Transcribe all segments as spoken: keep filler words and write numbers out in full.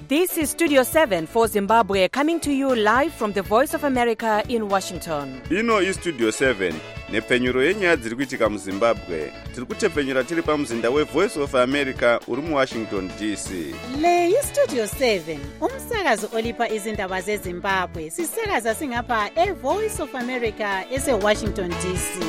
This is Studio seven for Zimbabwe, coming to you live from the Voice of America in Washington. Ino is Studio seven, nepfenyuro yenyaya dziri kuitika muZimbabwe. Tiri kutepfenyura tiri pamuzinda weVoice of America uri muWashington D C. Le iStudio seven, umsakazo olipa izindaba zeZimbabwe. Sisakaza singapha eVoice of America eseWashington D C.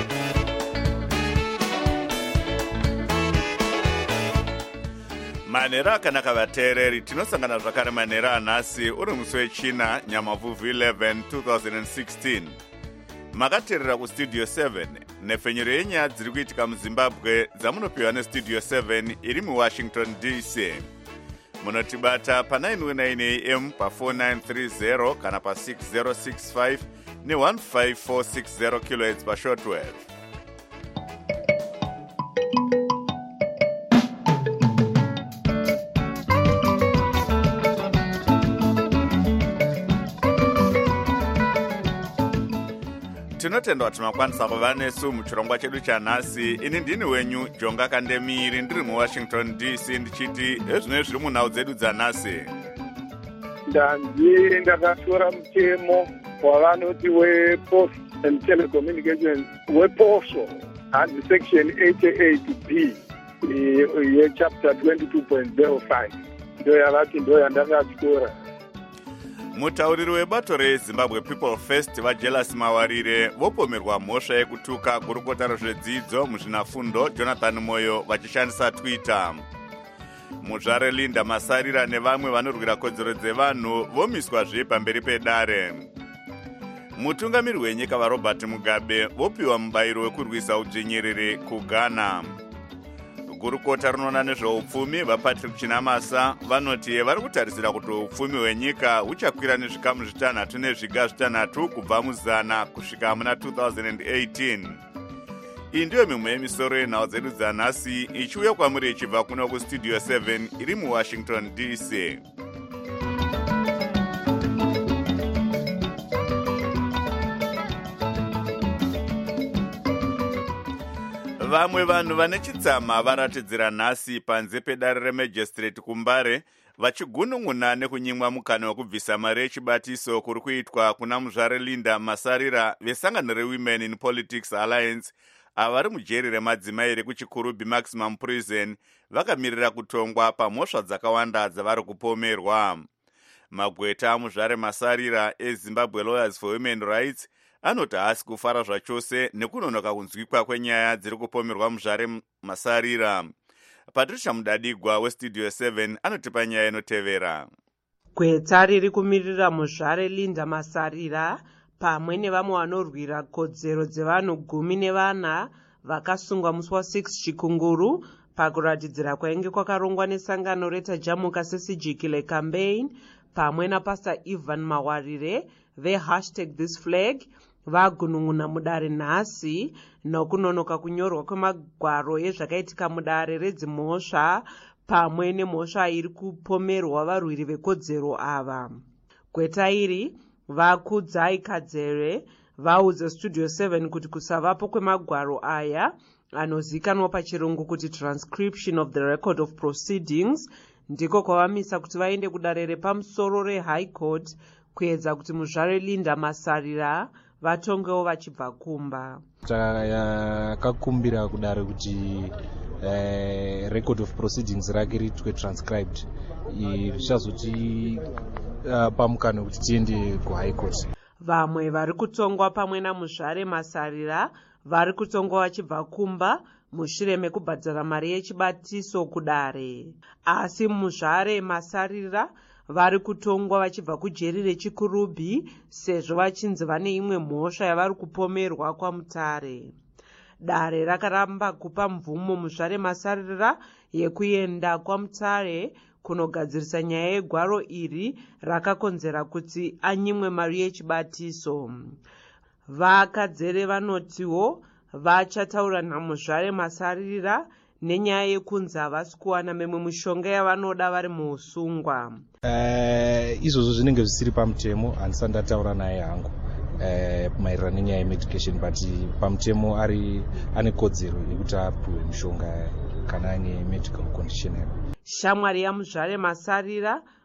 Manera akanaka vateereri, tinosangana zvakare manera anhasi uri musi wechina Nyamavhuvhu eleven twenty sixteen. Makateerera kuStudio seven, nepfenyuro yenyaya dziri kuitika muZimbabwe dzamunopiwa neStudio seven iri muWashington D C. Munotibata pa nine oh nine A M pa four nine three zero kana pa six zero six five ne one five four six zero kilohertz pa shortwave. Tinotenda kuti makwanisa kuva nesu muchirongwa chedu chanhasi. Ini ndini wenyu Jonga Kandemiri, ndiri muWashington D C ndichiti ezvino zviri munhau dzedu dzanhasi. Ndanzi ndakatora mutemo wavanoti wePost and Telecommunications wePOSO and section eighty-eight B yechapter twenty-two point oh five ndo yavati ndo yandakatora. Mutauriri webato reZimbabwe People First vaJelas Mawarire vopomerwa mhosva yekutuka gurukota rezvedzidzo muzvinafundo Jonathan Moyo vachishandisa Twitter. Muzvare Linda Masarira nevamwe vanorwira kodzero dzevanhu vomiswazve pamberi pedare. Mutungamiri wenyika vaRobert Mugabe vopiwa mubayiro wekurwisa udzvinyiriri kuGhana. Gurukota rinoona nezveupfumi vaPatrick Chinamasa vanoti vari kutarisira kuti upfumi hwenyika huchakwira nezvikamu zvitanhatu nezviga zvitanhatu kubva muzana kusvika muna two thousand eighteen. Iyi ndiyo mimwe yemisoro yenhau dzedu dzanhasi ichiuya kwamuri ichibva kuno kuStudio seven iri muWashington D C. Vamwe vanhu vane chitsama varatidzira nhasi panze pedare reMagistrate kuMbare vachigunun'una nekunyimwa mukana wekubvisa mari yechibatiso kuri kuitwa kuna muzvare Linda Masarira vesangano reWomen in Politics Alliance avari mujeri remadzimai rekuchikurubi Maximum Prison vakamirira kutongwa pamhosva dzakawanda dzavari kupomerwa. Magweta amuzvare Masarira eZimbabwe Lawyers for Women Rights anoti haasi kufara zvachose nekunonoka kunzwikwa kwenyaya dziri kupomerwa muzvare Masarira. Patricia Mudadigwa weStudio seven anotipa nyaya inotevera. Gweta riri kumirira muzvare Linda Masarira pamwe nevamwe vanorwira kodzero dzevanhu gumi nevana vakasungwa musi wa6 chikunguru pakuratidzira kwainge kwakarongwa nesangano retaJamuka Sesigikile Campaign pamwe naPastor Ivan Mawarire ve hashtag this flag vagunun'una mudare nhasi nokunonoka kunyorwa kwemagwaro ezvakaitika mudare redzimhosva pamwe nemhosva iri kupomerwa varwiri vekodzero ava. Gweta iri vakudzai Kadzere vaudza Studio seven kuti kusavapo kwemagwaro aya anozikanwa pachirungu kuti transcription of the record of proceedings ndiko kwavamisa kuti vaende kudare repamusoro reHigh Court kuedza kuti muzvare Linda Masarira vatongewo vachibva kumba. Takakumbira kudare kuti uh, record of proceedings rake riitwe transcribed zvichazoti uh, pamukano kuti tiende kuHigh Court. Vamwe vari kutongwa pamwe namuzvare Masarira vari kutongwa vachibva kumba mushure mekubhadhara mari yechibatiso kudare, asi muzvare Masarira vari kutongwa vachibva kujeri rechikurubi sezvo vachinzi vane imwe mhosva yavari kupomerwa kwamutare. Dare rakaramba kupa mvumo muzvare Masarira yekuenda kwamutare kunogadzirisa nyaya yegwaro iri rakakonzera kuti anyimwe mari yechibatiso. VaKadzere vanotiwo vachataura namuzvare Masarira nenyaya yekunzi havasi kuwana memwe mishonga yavanoda vari muusungwa. Uh, izvozvo zvinenge zvisiri pamutemo, handisati ndataura naye hangu uh, maererano nenyaya yemedication, but pamutemo ari ane kodzero yekuti apiwe mishonga kana ane medical condition. Shamwari yamuzvare Masarira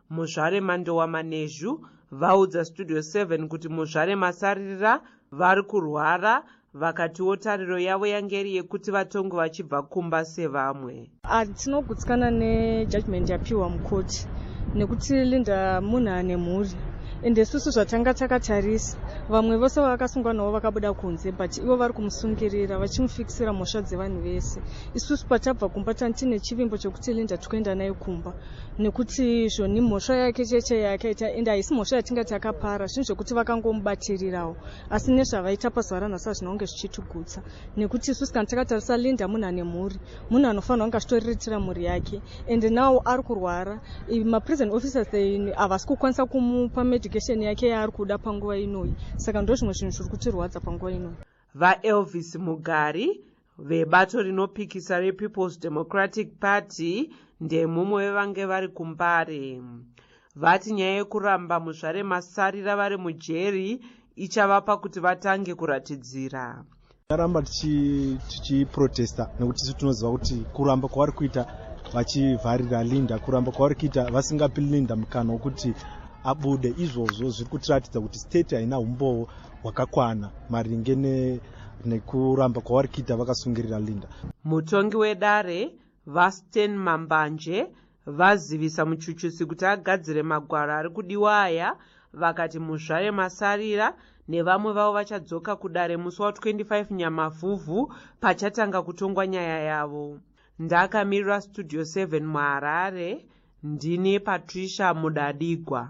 muzvare mandowa manezhu vaudza studio seven kuti muzvare masarira vari kurwara, vakatiwo tariro yavo yange iri yekuti vatongo vachibva kumba sevamwe. Tinogutsikana nejudgment yapiwa mukoti nekuti Linda munhu ane mhuri, ende isusu zvatanga takatarisa vamwe vose vakasungwa navo vakabuda kunze, but ivo vari kumusungirira vachimufikisira mhosva dzevanhu vese. Isusu patabva kumba tine chivimbo chokuti Linda tikuenda naye kumba, nekuti zvoni mhosva yake cheche yakaita, ende haisi mhosva yatingati akapara, zvinhu zvokuti vakangomubatirirawo, asi nezvavaita pazuva ranhasi hazvinonge zvichitugutsa, nekuti isusu kana takatarisa Linda munhu ane mhuri, munhu anofanira kunge achitoriritira mhuri yake, ende nawo ari kurwara. Maprison officers havasi kukwanisa kumupa medication yake yaari kuda panguva inoyi, saka ndo zvimwe zvinhu zviri kutirwadza panguva inoyi. VaElvis Mugari vebato rinopikisa rePeople's Democratic Party ndemumwe vevange vari kuMbare. Vati nyaya yekuramba muzvare masarira vari mujeri ichavapa kuti vatange kuratidzira. Taramba tichiprotesta nekuti tisu tinoziva kuti kuramba kwavari kuita vachivharira Linda, kuramba kwavari kuita vasingapi Linda mukana wokuti abude, izvozvo zviri kutiratidza kuti state haina umbowo hwakakwana maringe nekuramba kwavari kuita vakasungirira Linda. Mutongi wedare Vasten Mambanje vazivisa muchuchusi kuti agadzire magwaro ari kudiwa aya, vakati muzvare masarira nevamwe vavo vachadzoka kudare musi wa25 Nyamavhuvhu pachatanga kutongwa nyaya yavo. Ndakamirira Studio seven muHarare, ndine Patricia Mudadigwa.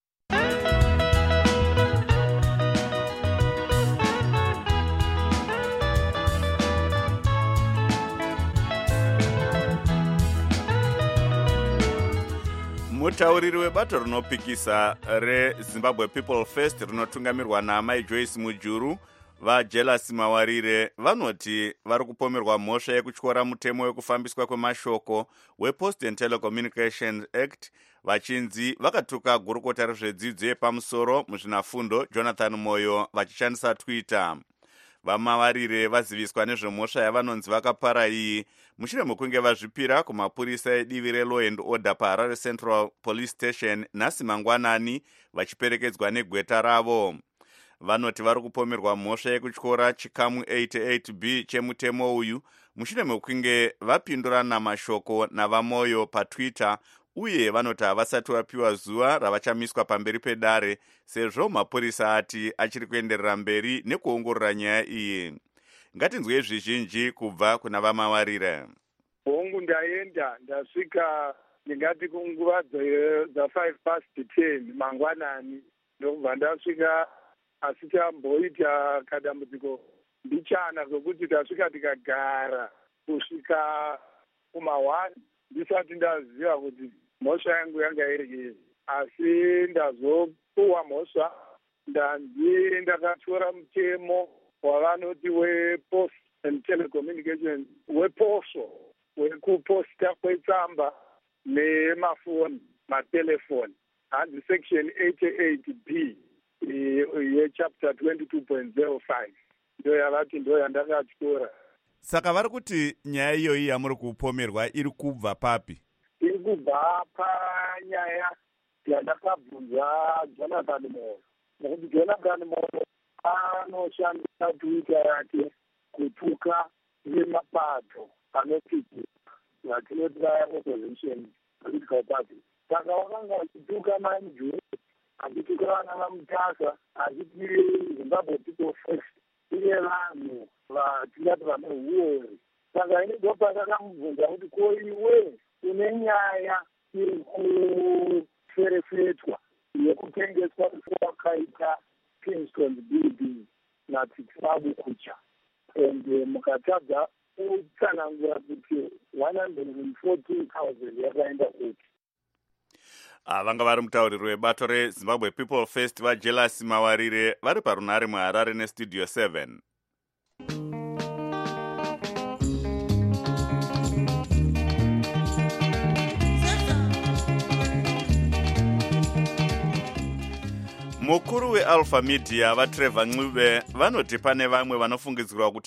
Mutauriri webato rinopikisa reZimbabwe People First rinotungamirwa naamai Joyce Mujuru vaJealous Mawarire vanoti vari kupomerwa mhosva yekutyora mutemo wekufambiswa kwemashoko wePost and Telecommunications Act vachinzi vakatuka gurukota rezvedzidzo yepamusoro muzvinafundo Jonathan Moyo vachishandisa Twitter. VaMawarire vaziviswa nezvemhosva yavanonzi vakapara iyi mushure mekunge vazvipira kumapurisa edivi reLaw and Order paHarare Central Police Station nhasi mangwanani vachiperekedzwa negweta ravo. Vanoti vari kupomerwa mhosva yekutyora chikamu eighty-eight B chemutemo uyu mushure mekunge vapindurana mashoko navaMoyo paTwitter, uye vanoti havasati vapiwa zuva ravachamiswa pamberi pedare sezvo mapurisa ati achiri kuenderera mberi nekuongorora nyaya iyi. Ngatinzwe zvizhinji kubva kuna vaMawarire. Hongu ndaenda ndasvika ndingati kunguva dza5 past ten mangwanani, ndobva ndasvika, asi tamboita kadambudziko mbichana zvokuti tasvika tikagara kusvika kuma one ndisati ndaziva kuti mhosva yangu yanga iri iyi, asi ndazopuwa mhosva ndanzi ndakatora mutemo wavanoti wePost and Telecommunications, weposho, wekuposta kwetsamba nemafoni, matelefoni, hanzi section eighty-eight B yechapter twenty-two point zero five ndo yavati ndo yandakatyora. Saka vari kuti nyaya iyoyi yamuri kupomerwa iri kubva papi? Iri kubva panyaya yandakabvunza Jonathan Moyo, nekuti Jonathan Moyo anoshandisa Twitter yake kutuka nemapato anoti vatinoti vaya opposition political party. Saka wakanga achituka manju, achituka vana vaMutasa, achiti Zimbabwe People First ine vanhu vatingati vane huori. Saka ini ndo patakamubvunza kuti ko iwe une nyaya iri kuferefetwa yekutengeswa kwakaita Kingston Building naTsitsabu Kucha, ende mukatadza utsanangura kuti one hundred fourteen thousand yakaenda kuti. Vanga vari mutauriri webato reZimbabwe People First vaJealous Mawarire vari parunhare muHarare neStudio seven. Mukuru weAlpha Media vaTrevor Ncube vanoti pane vamwe vanofungidzirwa kuti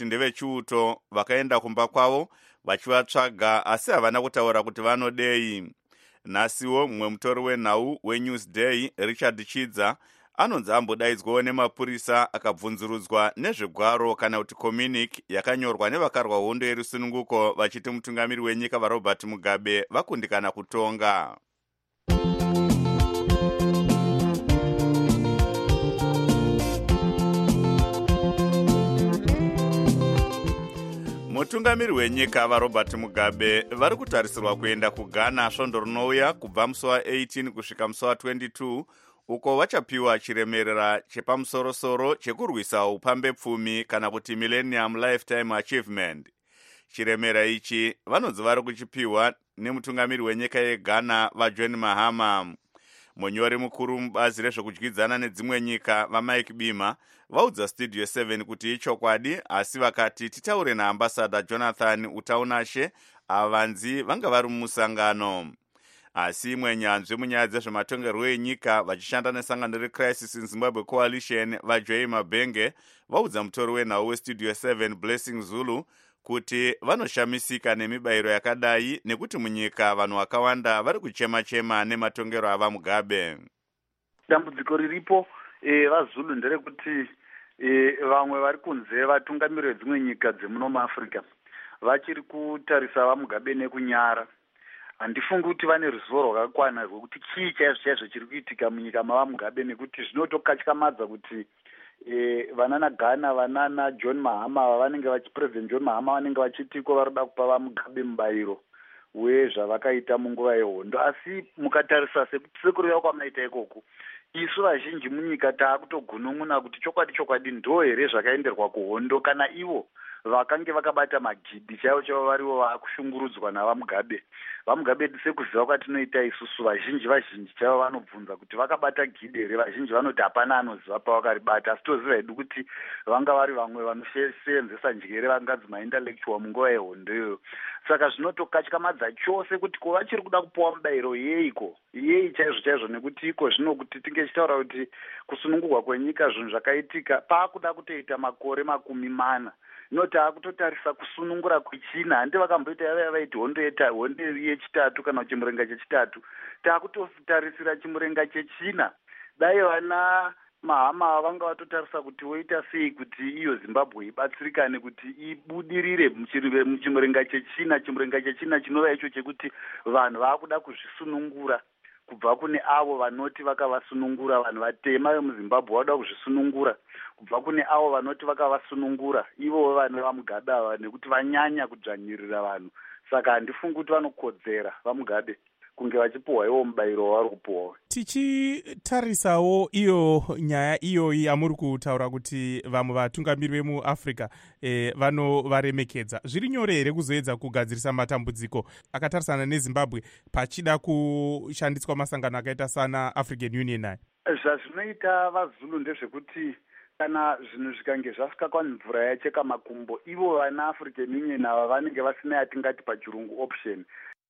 ndevechiuto vakaenda kumba kwavo vachivatsvaga asi havana kutaura kuti vanodei. Nhasiwo mumwe mutori wenhau weNewsday Richard Chidza anonzi ambodaidzwawo nemapurisa akabvunzurudzwa nezvegwaro kana kuti communique yakanyorwa nevakarwa hondo yerusununguko vachiti mutungamiri wenyika vaRobert Mugabe vakundikana kutonga. Mutungamiri wenyika vaRobert Mugabe vari kutarisirwa kuenda kuGhana svondo rinouya kubva musi wa18 kusvika musi wa22 uko vachapiwa chiremerera chepamusorosoro chekurwisa upambepfumi kana kuti Millennium Lifetime Achievement. Chiremera ichi vanonzi vari kuchipiwa nemutungamiri wenyika yeGhana vaJohn Mahama. Munyori mukuru mubazi rezvekudyidzana nedzimwe nyika vaMike Bima vaudza Studio seven kuti ichokwadi, asi vakati titaure naambasada Jonathan Utaunashe avanzi vanga vari mumusangano. Asi imwe nyanzvi munyaya dzezvematongerwo enyika vachishanda nesangano reCrisis in Zimbabwe Coalition vaJoey Mabenge vaudza mutori wenhau weStudio seven Blessing Zulu kuti vanoshamisika nemibayiro yakadai nekuti munyika vanhu vakawanda vari kuchema-chema nematongero ava Mugabe. Dambudziko riripo e, vaZulu nderekuti e, vamwe vari kunze vatungamiri vedzimwe nyika dzemuno muAfrica vachiri kutarisa vaMugabe nekunyara. Handifungi kuti vane ruzivo rwakakwana rwekuti chii chaizvo chaizvo chiri kuitika munyika mavaMugabe, nekuti zvinotokatyamadza kuti e, vanana Ghana vanana John Mahama vanenge vachi President John Mahama vanenge vachitiko varoda kupa vaMugabe mubayiro wezvavakaita munguva yehondo. Asi mukatarisa sekuruya kwamaita ikoko, isu vazhinji munyika taakutogunun'una kuti chokwadi chokwadi ndo here zvakaenderwa kuhondo kana ivo vakange vakabata magidhi chaivo chaivo varivo vaakushungurudzwa navaMugabe. VaMugabe sekuziva kwatinoita isusu vazhinji vazhinji chaivo vanobvunza kuti vakabata gidhi here. Vazhinji vanoti hapana anoziva pavakaribata, asi toziva hedu kuti vanga vari vamwe vanosenzesa njere vanganzi maintellectual munguva yehondo iyoyo. Saka zvinotokatyamadza chose kuti ko vachiri kuda kupiwa mubayiro yeiko yei chaizvo chaizvo, nekuti iko zvino kuti tinge tichitaura kuti kusunungurwa kwenyika zvinhu zvakaitika paakuda kutoita makore makumi mana. Noti akutotarisa kusunungura kwechina, handi vakamboita yava vaiti hondo yeta hondo yechitatu kana chimurenga chechitatu, taakutotarisira chimurenga chechina. Dai vana Mahama vanga vatotarisa kuti woita sei kuti iyo Zimbabwe ibatsirikane kuti ibudirire muchimurenga chechina. Chimurenga chechina chinova icho chekuti vanhu vaakuda kuzvisunungura kubva kune avo vanoti vakavasunungura. Vanhu vatema vemuZimbabwe vada kuzvisunungura kubva kune avo vanoti vakavasunungura ivo vanhu vaMugabe ava, nekuti vanyanya kudzvanyirira vanhu. Saka handifungi kuti vanokodzera vaMugabe kunge vachipuhwa iwo mubayiro wavari kupuhwa. Tichitarisawo iyo nyaya iyoyi yamuri kutaura kuti vamwe vatungamiri vemuAfrica e, vanovaremekedza, zviri nyore here kuzoedza kugadzirisa matambudziko akatarisana neZimbabwe pachida kushandiswa masangano akaita sana African Union aya? Zvazvinoita vaZulu ndezvekuti kana zvinhu zvikange zvasvika kwamvura yacheka makumbo, ivo vana African Union ava vanenge vasina yatingati pachirungu option.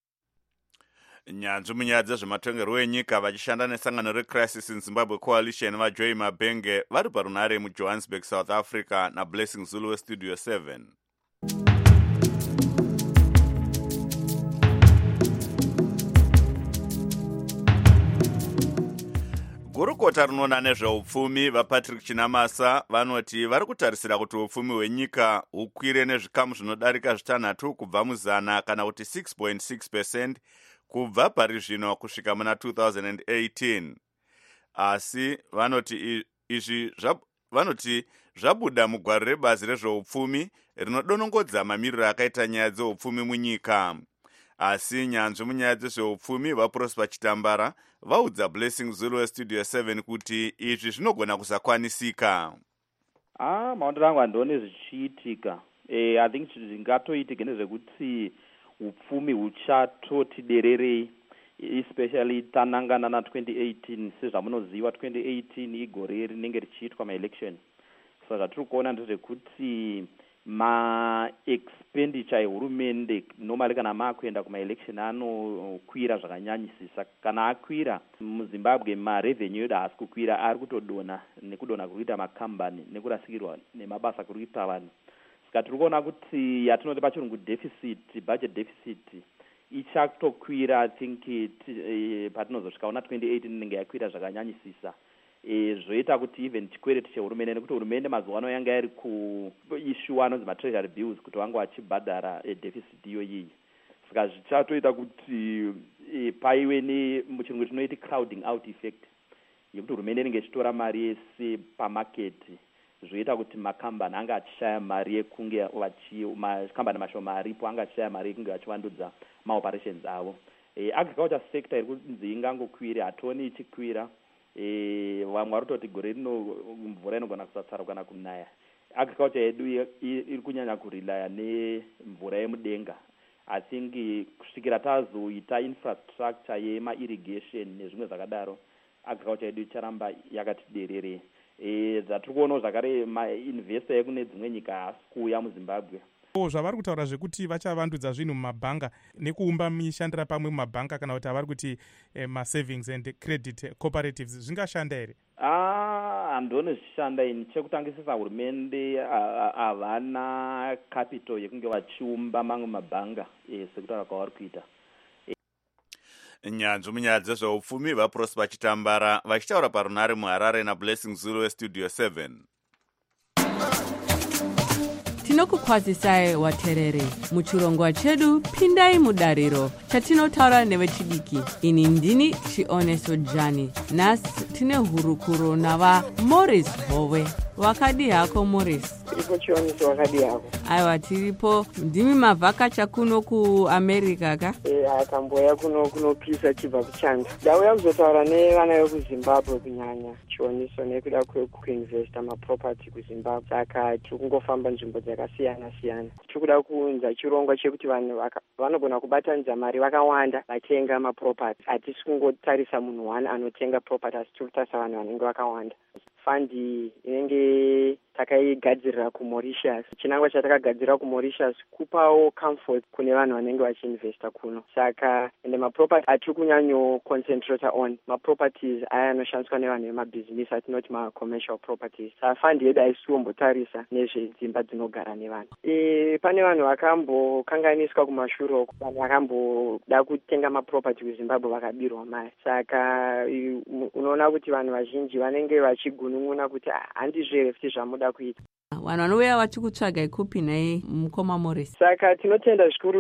Nyanzvi munyaya dzezvematongerwo enyika vachishanda nesangano reCrisis in Zimbabwe Coalition vaJoey Mabenge vari parunhare muJohannesburg, South Africa naBlessing Zulu weStudio seven. Gurukota rinoona nezveupfumi vaPatrick Chinamasa vanoti vari kutarisira kuti upfumi hwenyika hukwire nezvikamu zvinodarika zvitanhatu kubva muzana kana kuti six point six percent kubva pari zvino kusvika muna two thousand eighteen. Asi vanoti izvi vanoti zvabuda mugwaro rebazi rezveupfumi rinodonongodza mamiriro akaita nyaya dzeupfumi munyika. Asi nyanzvi munyaya dzezveupfumi vaProsper Chitambara vaudza Blessing Zulu weStudio seven kuti izvi zvinogona kusakwanisika. Ah, maondero angu handioni zvichiitika. Eh, I think zvingatoitika ndezvekuti upfumi huchatoti dererei, especially tanangana na twenty eighteen. Sezvamunoziva twenty eighteen igore rinenge richiitwa maelection. Saka tiri kuona ndezvekuti ma-expenditure ehurumende normally kana maakuenda kumaelection anokwira zvakanyanyisisa. Kana akwira muZimbabwe marevenue edu haasi kukwira, ari kutodona nekudona kuita makambani nekurasikirwa nemabasa kuita vanhu. Saka tiri kuona kuti yatinoti pachirungu deficit, budget deficit ichatokwira I think e, patinozosvika una twenty eighteen inenge yakwira zvakanyanyisisa. E, zvoita kuti even chikwere chehurumende nekuti hurumende mazuva ano yanga iri kuishuwa anonzi matreasury bills kuti vange vachibhadhara e, deficit iyoyi. Saka zvichatoita kuti e, paive nemuchirungu tinoiti crowding out effect yekuti hurumende inenge ichitora mari yese pamaketi, zvoita kuti makambani anga achishaya mari yekunge makambani mashoma aripo anga achishaya mari yekunge vachivandudza maoperations avo. E, agriculture sector iri kunzi ingangokwira, hationi ichikwira. E, vamwe vari kutoti gore rino mvura inogona kusatsara kana kunaya. Agriculture yedu iri kunyanya kurilaya nemvura yemudenga. I think kusvikira tazoita infrastructure yema-irrigation nezvimwe zvakadaro, agriculture yedu icharamba yakati derere. E, zvatiri kuonawo zvakare mainvesta ekune dzimwe nyika haasi kuuya muZimbabwe. Zvavari kutaura zvekuti vachavandudza zvinhu mumabhanga nekuumba mishandira pamwe mumabhanga kana kuti havari kuti eh, ma-savings and credit cooperatives zvingashanda here? Ah, handoni zvichishanda ini. Chekutangisisa hurumende havana capital yekunge vachiumba mamwe mabhanga e, sekutaura kwavari kuita. Nyanzvi munyaya dzezveupfumi vaProsper Chitambara vachitaura parunare muHarare naBlessing Zulu weStudio seven. Tinokukwazisai waterere muchirongwa chedu pindai mudariro chatinotaura nevechidiki. Ini ndini Chioneso Jani. Nhasi tine hurukuro nava Morris Howe. Wakadi hako Morris? Tiripo Chioneso, wakadi hako? Aiwa, tiripo. Ndimi mavhakacha kuno kuAmerica ka? Eh, akamboya kuno kunopisa chibva kuchanda. Ndauya kuzotaura nevana vekuZimbabwe kunyanya Chioneso nekuda kwekuinvesta maproperty kuZimbabwe. Saka tiri kungofamba nzvimbo dzakasiyana siyana. Tiri kuda kuunza chirongwa chekuti vanhu vanogona kubatanidza mari vakawanda vatenga maproperty. Hatisi kungotarisa munhu one anotenga property, asi tiri kutarisa vanhu vanenge vakawanda. Fandi inenge takaigadzirira kuMauritius. Chinangwa chatakagadzirira kuMauritius kupawo comfort kune vanhu vanenge vachiinvesta kuno. Saka ende maproperty atiri kunyanyo concentrate on maproperties aya anoshandiswa nevanhu vemabhizinisi atinoti ma-commercial properties. Saka fandi yedu haisitombotarisa nezvedzimba dzinogara nevanhu. E, pane vanhu vakambokanganiswa kumashure uko, vanhu vakamboda kutenga maproperty kuZimbabwe vakabirwa mari. Saka unoona kuti vanhu vazhinji vanenge vachigunun'una kuti handizvere futi zvamuda kuita. Vanhu vanouya vachikutsvaga ikupi naye mukoma Morris? Saka tinotenda zvikuru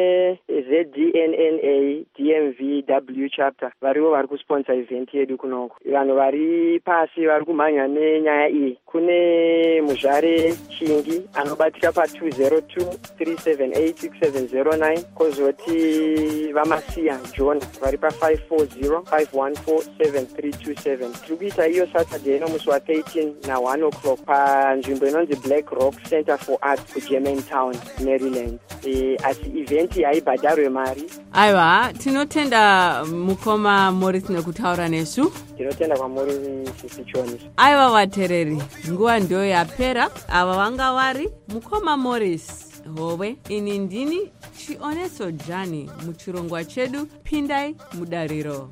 neZ D N N A D M V W chapter varivo vari kusponsor event yedu kunoko. Vanhu vari pasi vari kumhanya nenyaya iyi. Kune Muzvare Chingi anobatika pa two zero two three seven eight six seven zero nine, kozoti Vamasiya John vari pa five four zero five one four seven three two seven. Tiri kuita iyo Saturday nomusi wa thirteen na one o'clock panzvimbo inonzi Black Rock Center for Arts kuGermantown, Maryland. E, asi event haibhadharwe mari. Aiwa, tinotenda mukoma Morris nekutaura nesu. Tinotenda kwamuri sisi Chioneso. Aiwa vatereri, nguva ndio yapera. Ava vanga vari mukoma Morris Howe. Ini ndini Chioneso Jani muchirongwa chedu pindai mudariro.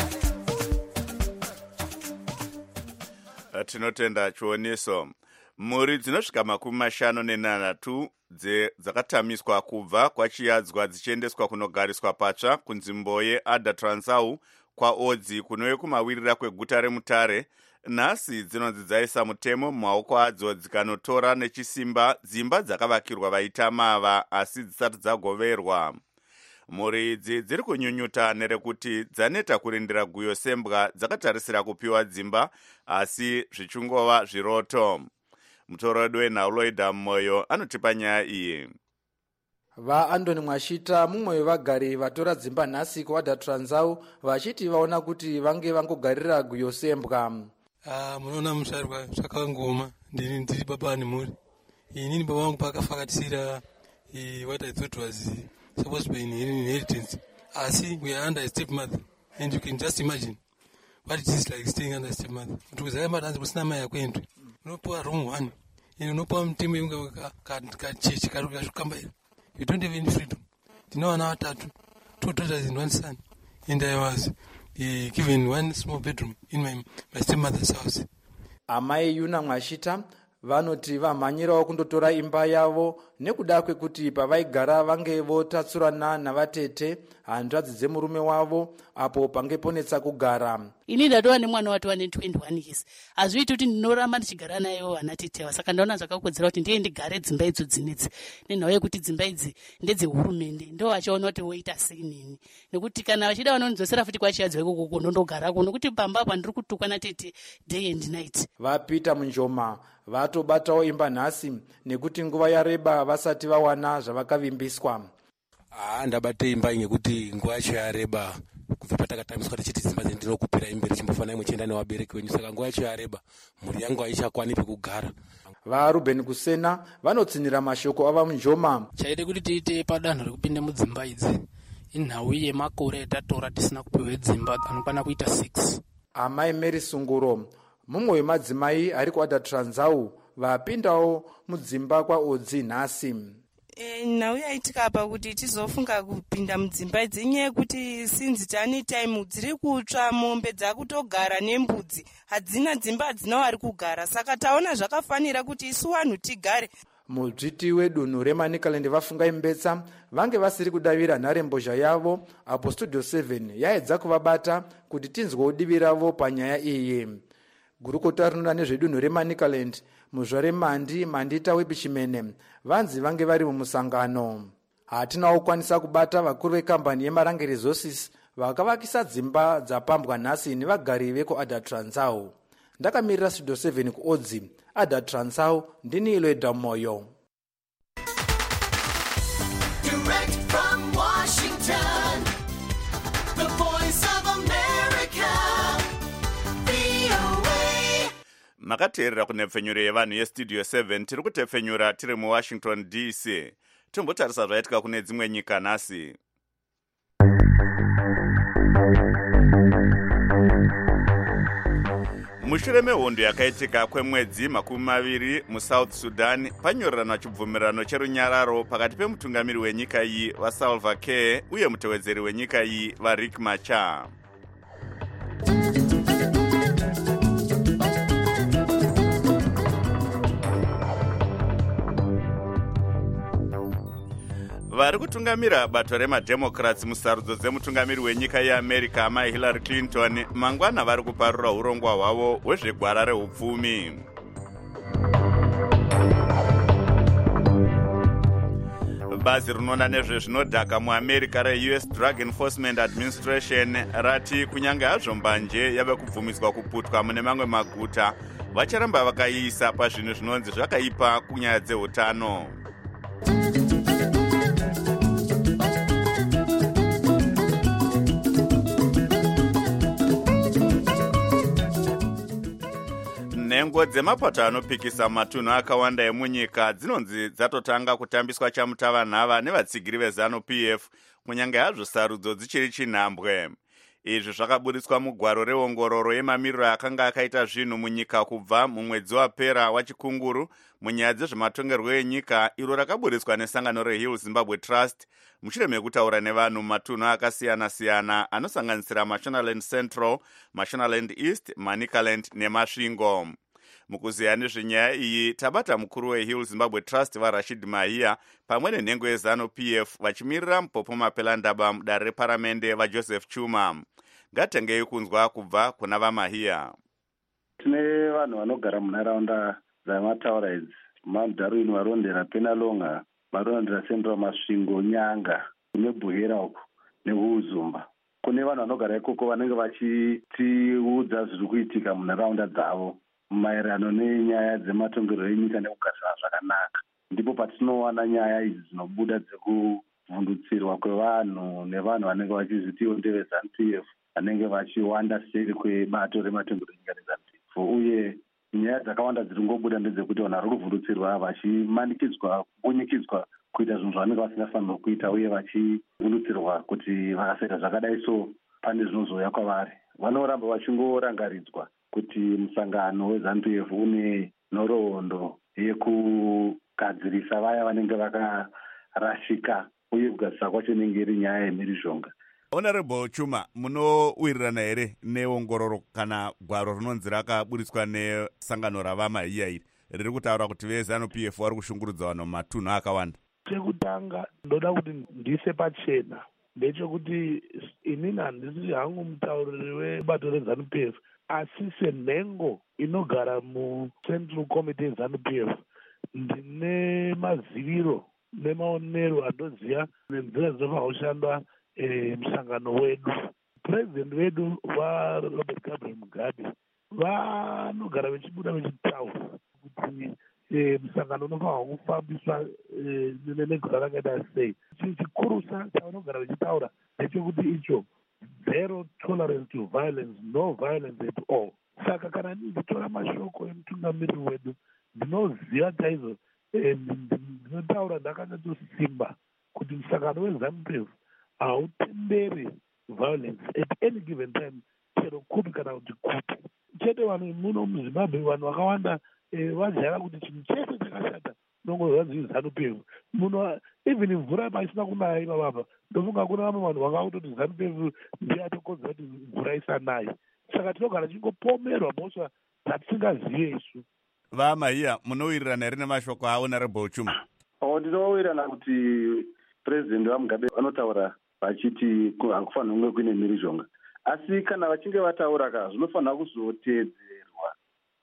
Tinotenda Chioneso. Mhuri dzinosvika makumi mashanu nenhanhatu dzakatamiswa kubva kwachiyadzwa dzichiendeswa kunogariswa patsva kunzvimbo yeAdda Transau kwaodzi kunove kumawirira kweguta reMutare. Nhasi dzinonzi dzaisa mutemo mumaoko adzo dzikanotora nechisimba dzimba dzakavakirwa vaitamava asi dzisati dzagoverwa. Mhuri idzi dziri kunyunyuta nerekuti dzaneta kurindira guyo sembwa dzakatarisira kupiwa dzimba asi zvichingova zviroto. Mutoredo weNhauloida Moyo anotipa nyaya iyi. VaAndoni Mwashita mumwe wevagari vatora dzimba nhasi kuAdda Transau vachiti vaona kuti vange vangogarira guyo sembwa. Ah, munoona musharwa zvakangoma. Ndini ndiri baba nemhuri. Inini baba vangu pakafakatisira what I thought was supposed to be an inheritance. Asi we are under a stepmother, and you can just imagine what it is like staying under a stepmother. Tukuzayamba danzi kusina mai yakwendwe. Unopuwa room one. And unopuwa mtemo yunga kachechi karukashukambaira. You don't have any freedom. Tino wana watatu. Two daughters and one son. And I was uh, given one small bedroom in my, my stepmother's house. Amai Yuna Mwashita vanoti vamhanyirawo kundotora imba yavo nekuda kwekuti pavaigara vange votatsurana navatete hanzvadzi dzemurume wavo apo pange ponetsa kugara. Ini ndatova nemwana wati wane twenty-one years hazviiti kuti ndinoramba ndichigara nayo vana tetewa, saka ndaona zvakakodzera kuti ndiye ndigare dzimba idzo dzinedzi nenhau yekuti dzimba idzi ndedzehurumende, ndo vachiona kuti voita sei neni, nekuti kana vachida vanondidzosera futi kwachiyadzwa ikoko ndondogarako, nokuti pamba pandiri kutukwa natete day and night. VaPeter Munjoma vatobatawo imba nhasi nekuti nguva yareba vasati vawana zvavakavimbiswa. Ah, ndabate imba ngekuti nguva yacho yareba kubva patakatamiswa tichiti dzimba dzendinokupira imberi chimbofanira muchienda nevabereki venyu, saka nguva yacho yareba mhuri yangu haichakwani pekugara. VaRuben Kusena vanotsinira mashoko ava Munjoma. Chaide kuti tiite padanho rekupinda mudzimba idzi inhau yemakore etatora tisina kupiwa dzimba anokwana kuita six. Amai Mary Sunguro mumwe wemadzimai ari kuAdaTranzau vapindawo mudzimba kwaOdzi nhasi. E, nhau yaitika apa kuti tizofunga kupinda mudzimba idzi inyaya yekuti since tani time dziri kutsva, mombe dzakutogara nembudzi, hadzina dzimba, hadzina vari kugara, saka taona zvakafanira kuti isu vanhu tigare. Mudzviti wedunhu reManicaland vafunga imbetsa vange vasiri kudavira nharembozha yavo apo Studio seven yaedza kuvabata kuti tinzwewo divi ravo panyaya iyi. Gurukota rinoona nezvedunhu reManicaland muzvare Mandi Mandita Wepichimene vanzi vange vari mumusangano. Hatina kukwanisa kubata vakuru vekambani yeMarange Resources vakavakisa dzimba dzapambwa nhasi nevagari vekuAdaTranzau. Ndakamirira Studio seven kuOdzi, AdaTranzau, ndini Iloeda Moyo. Direct from Washington, the voice of America, V O A. Makateerera kunepfenyuro yevanhu yestudio seven tiri kutepfenyura tiri muWashington D C. Timbotarisa zvaitika kune dzimwe nyika nhasi. Mushure mehondo yakaitika kwemwedzi makumi maviri muSouth Sudan panyorerana chibvumirano cherunyararo pakati pemutungamiri wenyika iyi vaSalva Kiir uye mutevedzeri wenyika iyi vaRiek Machar. Vari kutungamira bato remademocrats musarudzo dzemutungamiri wenyika yeAmerica amai Hillary Clinton mangwana vari kuparura urongwa hwavo hwezvegwara rehupfumi. Bazi rinoona nezvezvinodhaka muAmerica reU S Drug Enforcement Administration rati kunyange hazvo mbanje yave kubvumiswa kuputwa mune mamwe maguta, vacharamba vakaiisa pazvinhu zvinonzi zvakaipa kunyaya dzeutano. Nhengo dzemapato anopikisa matunhu akawanda emunyika dzinonzi dzatotanga kutambiswa chamutavanhava nevatsigiri veZanu P F kunyange hazvo sarudzo dzichiri chinhambwe. Izvi zvakaburitswa mugwaro reongororo yemamiriro akanga akaita zvinhu munyika kubva mumwedzi wapera wachikunguru munyaya dzezvematongerwo enyika, iro rakaburitswa nesangano reHill Zimbabwe Trust mushure mekutaura nevanhu mumatunhu akasiyana-siyana anosanganisira Mashonaland Central, Mashonaland East, Manicaland neMasvingo. Mukuziya nezvenyaya iyi tabata mukuru weHill Zimbabwe Trust vaRashid Mahia pamwe nenhengo yeZanu P F vachimirira mupopo mapelandaba mudare reparamende vaJoseph Chuma. Ngatengei kunzwa kubva kuna vaMahia. Tine vanhu vanogara munharaunda dzamataura idzi, maDarwin varondera Penalonga, varondera Central, Masvingo, Nyanga neBuhera uko nekuUzumba. Kune vanhu vanogara ikoko vanenge vachitiudza zviri kuitika munharaunda dzavo maererano nenyaya dzematongerwo enyika nekugarisana zvakanaka. Ndipo patinowana nyaya idzi dzinobuda dzekuvhundutsirwa kwevanhu nevanhu vanenge vachizvitiwo ndeveZanu P F vanenge vachiwanda seri kwebato rematongerwo enyika neZanu P F, uye nyaya dzakawanda dziri ngobuda ndedzekuti vanhu vari kuvhundutsirwa vachimanikidzwa kunyikidzwa kuita zvinhu zvavanenge vasingafanirwa kuita, uye vachivhundutsirwa kuti vakasaita zvakadai so pane zvinozouya kwavari. Vanoramba vachingorangaridzwa kuti musangano weZanu P F une nhoroondo yekugadzirisa vaya vanenge vakarashika, uye kugadzirisa kwacho inenge iri nyaya yemhirizhonga. Honorable Chuma, munowirirana here neongororo kana gwaro rinonzi rakaburitswa nesangano ravaMahia iri riri kutaura kuti veZANU-P F vari kushungurudza vanhu mumatunhu akawanda? Chekutanga ndoda kuti ndise pachena ndechekuti inini handisi hangu mutauriri webato reZANU-P F, asi senhengo inogara muCentral Committee yeZANU-P F ndine maziviro nemaonero andoziva nenzira dzinofanira kushandwa musangano wedu. Purezidendi wedu vaRobert Gabriel Mugabe vanogara vechibuda vechitaura kuti musangano unofanira kufambiswa negore rakaita sei. Chikurusa chavanogara vechitaura ndechekuti icho zero tolerance to violence, no violence at all. Saka kana nditora mashoko emutungamiriri wedu ndinoziva chaizvo, ndinotaura ndakanyatsosimba kuti musangano weZANU-P F hautenderi violence at any given time, chero kupi kana kuti kupi. Chete vanhu muno muZimbabwe vanhu vakawanda vajaira kuti chinhu chese chakashata nongozvanzi ZANU-P F muno, even mvura pasina kunaya ipapapa ndofunga kuna vamwe vanhu vakatoti ZANU-P F ndiye atokodzera kuti mvura isanayi. Saka tinogara tichingopomerwa mhosva dzatisingazive isu. Vamaiya, munowirirana here nemashoko aHonorable Chuma? O, ndinowirirana kuti President vaMugabe vanotaura vachiti hakufanira kunge kuine mhirizhonga, asi kana vachinge vataura ka zvinofanira kuzotedzerwa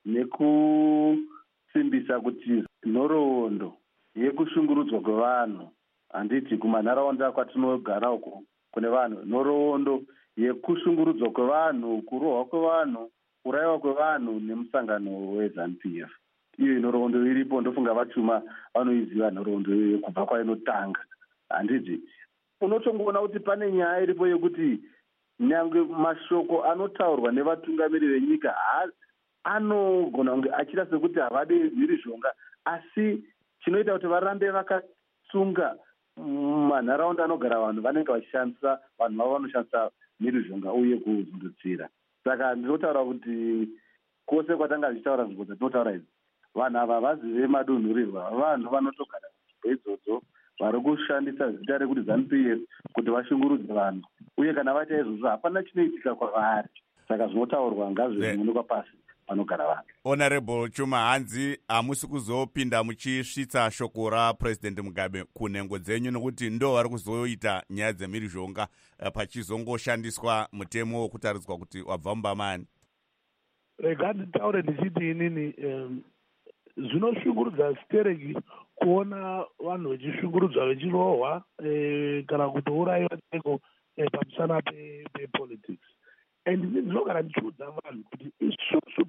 nekusimbisa kuti nhoroondo yekushungurudzwa kwevanhu, handiti kumanharaunda kwatinogara uko kune vanhu, nhoroondo yekushungurudzwa kwevanhu, kurohwa kwevanhu, kurayiwa kwevanhu nemusangano weZANU-P F. Iyo nhoroondo iripo, ndofunga vaChuma vanoiziva nhoroondo iyo kubva kwainotanga. Handiti unotongoona kuti pane nyaya iripo yekuti nyangwe mashoko anotaurwa nevatungamiri venyika anogona kunge achita sekuti havadi mhirizhonga, asi chinoita kuti varambe vakatsunga manharaunda anogara vanhu vanenge vachishandisa vanhu vavo vanoshandisa mhirizhonga uye kuvhundutsira. Saka ndinotaura kuti kwose kwatanga tichitaura nzvimbo dzatinotaura idzi, vanhu ava vazive madonhurirwa, vanhu vanotogara nzvimbo idzodzo vari kushandisa zita rekuti ZANU-P F kuti vashungurudze vanhu, uye kana vaita izvozvo hapana chinoitika kwavari. Saka zvinotaurwa ngazvezvinonekwa pasi panogara vanhu. Honorable Chuma, hanzi hamusi kuzopinda muchisvitsa shoko raPresident Mugabe kunhengo dzenyu nokuti ndo vari kuzoita nyaya dzemhirizhonga pachizongoshandiswa mutemo wokutaridzwa kuti wabva mubamani? Rega nditaure ndichiti inini zvinoshungurudza stereki kuona vanhu vechishungurudzwa vechirohwa kana kutourayiwa chaiko pamusana pepolitics. And ndinogara ndichiudza vanhu kuti isusu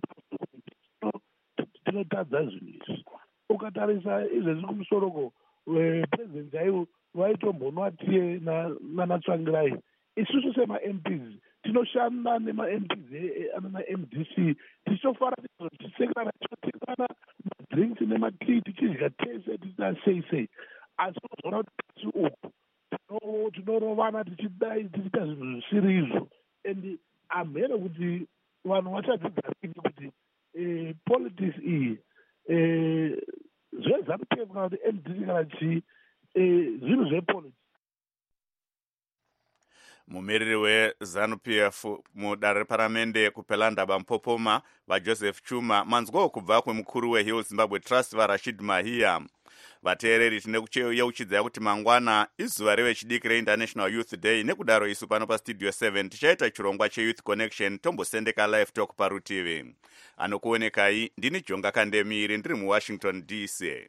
tinotadza zvinhu izvi. Ukatarisa izvezvi kumusoroko wepresident chaivo vaitombonwa tiye nanatsvangirai, isusu sema-M Ps tinoshanda nema-M Ps anana-M D C tichitofara tichisekana tichotekana madrinks nematii tichidya tese tichita sei sei, asi unozoona kuti pasi uku tinorovana tichidai tichiita zvinhu zvisiri izvo. And amhero kuti vanhu vachadzidza ringi kuti politics iyi zveZANU-P F kana kuti M D C kana chii zvinhu zvepolitics. Mumiriri weZANU-P F mudare reparamende kuPelanda Bampopoma vaJoseph Chuma, manzwawo kubva kwemukuru weHill Zimbabwe Trust vaRashid Mahia. Vateereri tine kuchiyeuchidzai kuti mangwana izuva revechidiki reInternational Youth Day, nekudaro isu pano pastudio seven tichaita chirongwa cheYouth Connection tombosendeka live talk parutivi. Anokuonekai ndini Jonga Kandemiri ndiri muWashington D C.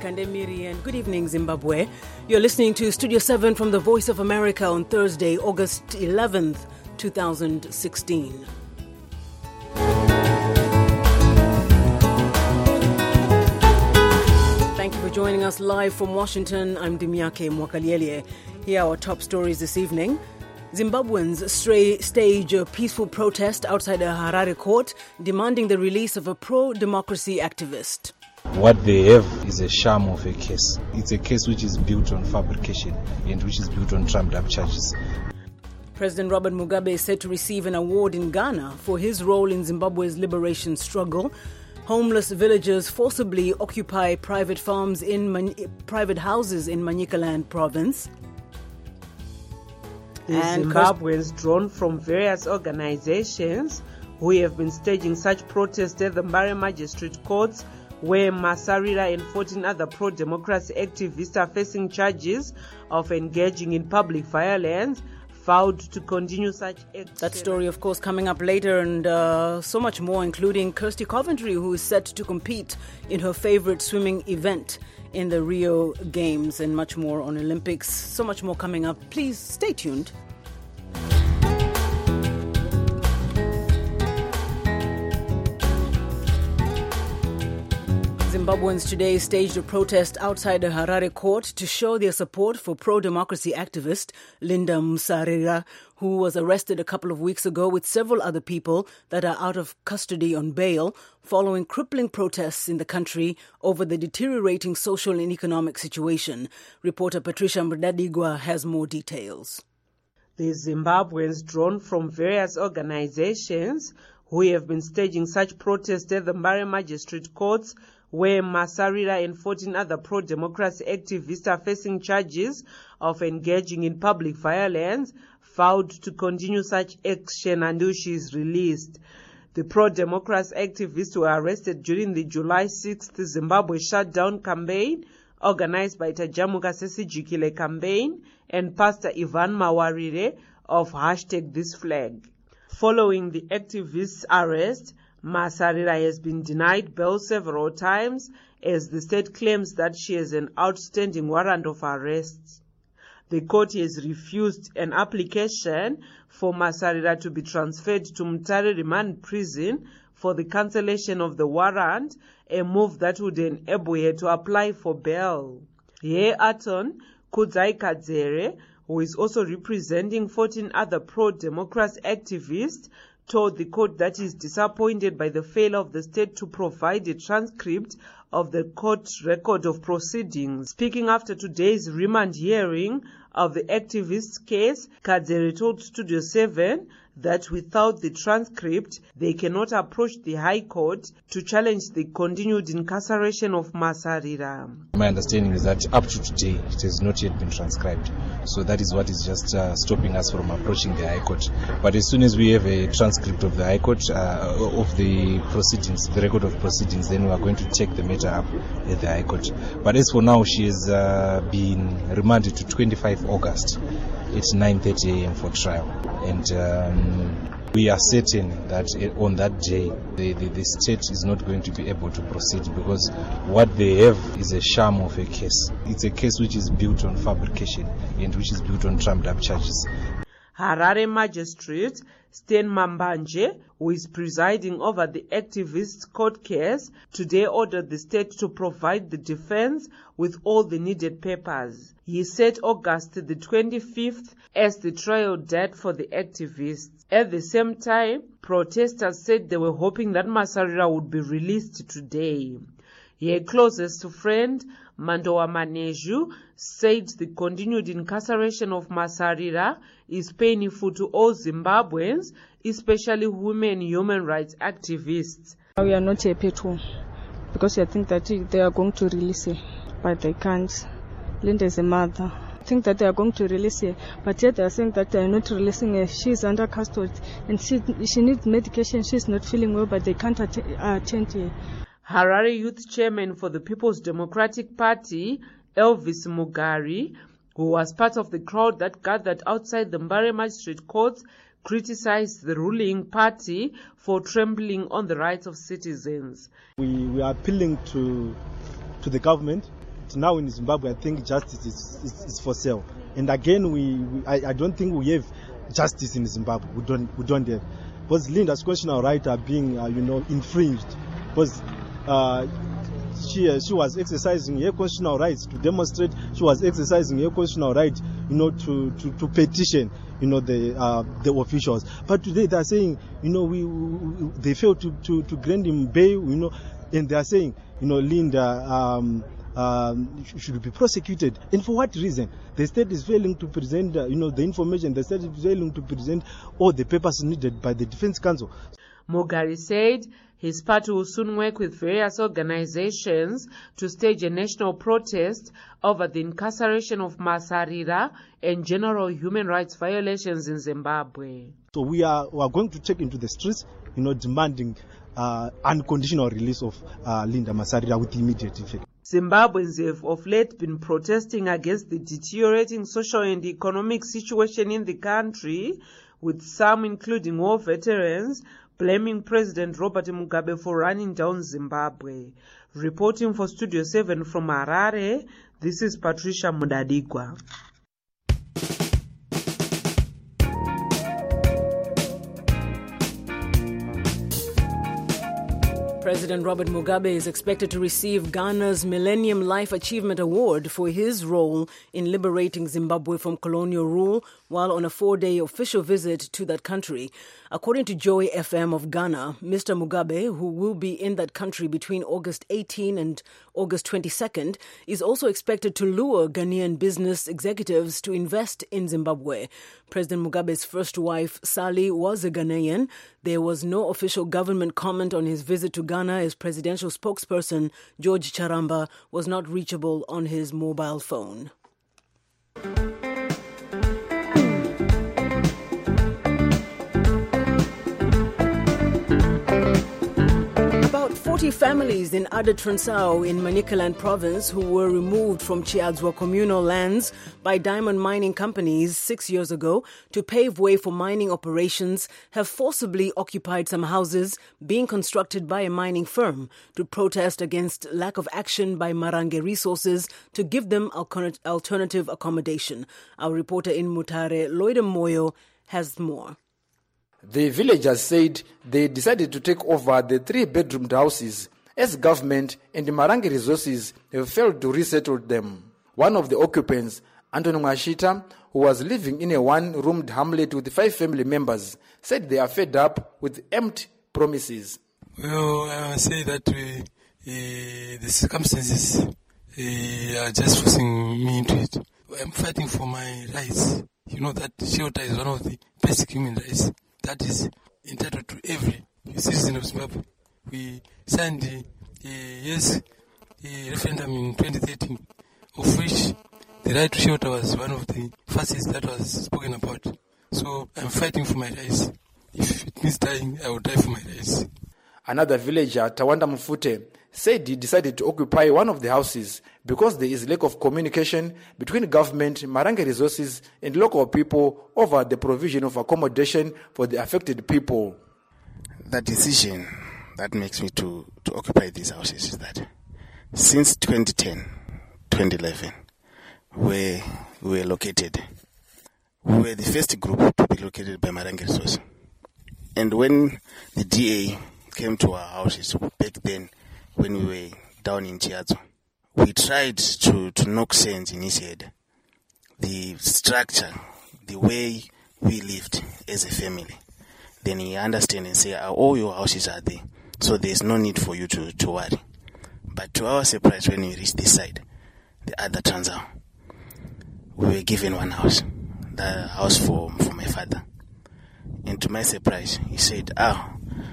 Kande Miri, and good evening, Zimbabwe. You're listening to Studio seven from the Voice of America on Thursday, August eleventh, twenty sixteen. Thank you for joining us live from Washington. I'm Dimyake Mwakaliele. Here are our top stories this evening. Zimbabweans stray, stage a peaceful protest outside a Harare court demanding the release of a pro-democracy activist. What they have is a sham of a case. It's a case which is built on fabrication and which is built on trumped-up charges. President Robert Mugabe is said to receive an award in Ghana for his role in Zimbabwe's liberation struggle. Homeless villagers forcibly occupy private farms in Man- private houses in Manicaland province. The And Zimbabweans drawn from various organizations who have been staging such protests at the Mbare Magistrate Courts, where Masarira and fourteen other pro-democracy activists are facing charges of engaging in public violence, vowed to continue such acts. That story, of course, coming up later, and uh, so much more, including Kirsty Coventry, who is set to compete in her favorite swimming event in the Rio Games, and much more on Olympics. So much more coming up. Please stay tuned. Zimbabweans today staged a protest outside the Harare court to show their support for pro-democracy activist Linda Musarira, who was arrested a couple of weeks ago with several other people that are out of custody on bail following crippling protests in the country over the deteriorating social and economic situation. Reporter Patricia Mrdadigwa has more details. The Zimbabweans drawn from various organizations who have been staging such protests at the Mbare Magistrate Courts, where Masarira and fourteen other pro-democracy activists are facing charges of engaging in public violence, vowed to continue such action until she is released. The pro-democracy activists were arrested during the July sixth Zimbabwe shutdown campaign organized by Tajamuka Sesijikile campaign and Pastor Ivan Mawarire of hashtag This Flag. Following the activists' arrest, Masarira has been denied bail several times as the state claims that she has an outstanding warrant of arrest. The court has refused an application for Masarira to be transferred to Mutare Remand Prison for the cancellation of the warrant, a move that would enable her to apply for bail. Here Aton Kudzai Kadzere, who is also representing fourteen other pro-democracy activists, told the court that he is disappointed by the failure of the state to provide a transcript of the court record of proceedings. Speaking after today's remand hearing of the activist's case, Kadzere told Studio seven that without the transcript, they cannot approach the High Court to challenge the continued incarceration of Masarira. My understanding is that up to today, it has not yet been transcribed. So that is what is just uh, stopping us from approaching the High Court. But as soon as we have a transcript of the High Court, uh, of the proceedings, the record of proceedings, then we are going to take the matter up at the High Court. But as for now, she has uh, been remanded to twenty-fifth August. It's nine thirty a.m. for trial. And um, we are certain that on that day, the, the, the state is not going to be able to proceed because what they have is a sham of a case. It's a case which is built on fabrication and which is built on trumped-up charges. Harare Magistrate Sten Mambanje, who is presiding over the activists' court case, today ordered the state to provide the defense with all the needed papers. He set August the twenty-fifth as the trial date for the activists. At the same time, protesters said they were hoping that Masarira would be released today. Her closest friend, Mandowa Maneju, said the continued incarceration of Masarira is painful to all Zimbabweans, especially women human rights activists. We are not happy too, because I think that they are going to release her, but they can't. Linda is a mother. I think that they are going to release her, but yet they are saying that they are not releasing her. She is under custody and she, she needs medication. She is not feeling well, but they can't att- attend her. Harare Youth Chairman for the People's Democratic Party, Elvis Mugari, who was part of the crowd that gathered outside the Mbare Magistrate Court, criticized the ruling party for trampling on the rights of citizens. We, we are appealing to, to the government But now in Zimbabwe, I think justice is, is, is for sale. And again, we, we I, I don't think we have justice in Zimbabwe. We don't we don't have. Because Linda's constitutional rights are being, uh, you know, infringed. Because uh, she uh, she was exercising her constitutional rights to demonstrate. She was exercising her constitutional right, you know, to, to, to petition, you know, the uh, the officials. But today they are saying, you know, we, we they failed to, to, to grant him bail, you know, and they are saying, you know, Linda um, um, should be prosecuted. And for what reason? The state is failing to present, uh, you know, the information. The state is failing to present all the papers needed by the Defense Council. Mogari said his party will soon work with various organizations to stage a national protest over the incarceration of Masarira and general human rights violations in Zimbabwe. So we are, we are going to take into the streets, you know, demanding uh, unconditional release of uh, Linda Masarira with immediate effect. Zimbabweans have of late been protesting against the deteriorating social and economic situation in the country, with some, including war veterans, blaming President Robert Mugabe for running down Zimbabwe. Reporting for Studio seven from Harare, this is Patricia Mudadigwa. President Robert Mugabe is expected to receive Ghana's Millennium Life Achievement Award for his role in liberating Zimbabwe from colonial rule while on a four-day official visit to that country. According to Joy F M of Ghana, Mister Mugabe, who will be in that country between August eighteenth and August twenty-second, is also expected to lure Ghanaian business executives to invest in Zimbabwe. President Mugabe's first wife, Sally, was a Ghanaian. There was no official government comment on his visit to Ghana as presidential spokesperson George Charamba was not reachable on his mobile phone. forty families in Ada Transao in Manicaland province who were removed from Chiadzwa communal lands by diamond mining companies six years ago to pave way for mining operations have forcibly occupied some houses being constructed by a mining firm to protest against lack of action by Marange Resources to give them alternative accommodation. Our reporter in Mutare, Lloyd Moyo, has more. The villagers said they decided to take over the three-bedroomed houses as government and Marange Resources have failed to resettle them. One of the occupants, Anthony Mwashita, who was living in a one-roomed hamlet with five family members, said they are fed up with empty promises. Well, I say that we, uh, the circumstances uh, are just forcing me into it. I'm fighting for my rights. You know that shelter is one of the basic human rights that is entitled to every citizen of Zimbabwe. We signed the uh, yes the referendum in twenty thirteen, of which the right to shelter was one of the facets that was spoken about. So I'm fighting for my rights. If it means dying, I will die for my rights. Another villager, Tawanda Mufute, said he decided to occupy one of the houses because there is lack of communication between government, Marange Resources, and local people over the provision of accommodation for the affected people. The decision that makes me to, to occupy these houses is that since twenty ten, twenty eleven, where we were located, we were the first group to be located by Marange Resources. And when the D A came to our houses back then, when we were down in Chiadzwa, we tried to, to knock sense in his head. The structure, the way we lived as a family. Then he understand and say, all your houses are there, so there's no need for you to, to worry. But to our surprise, when we reached this side, the other Transao, we were given one house, the house for, for my father. And to my surprise, he said, ah,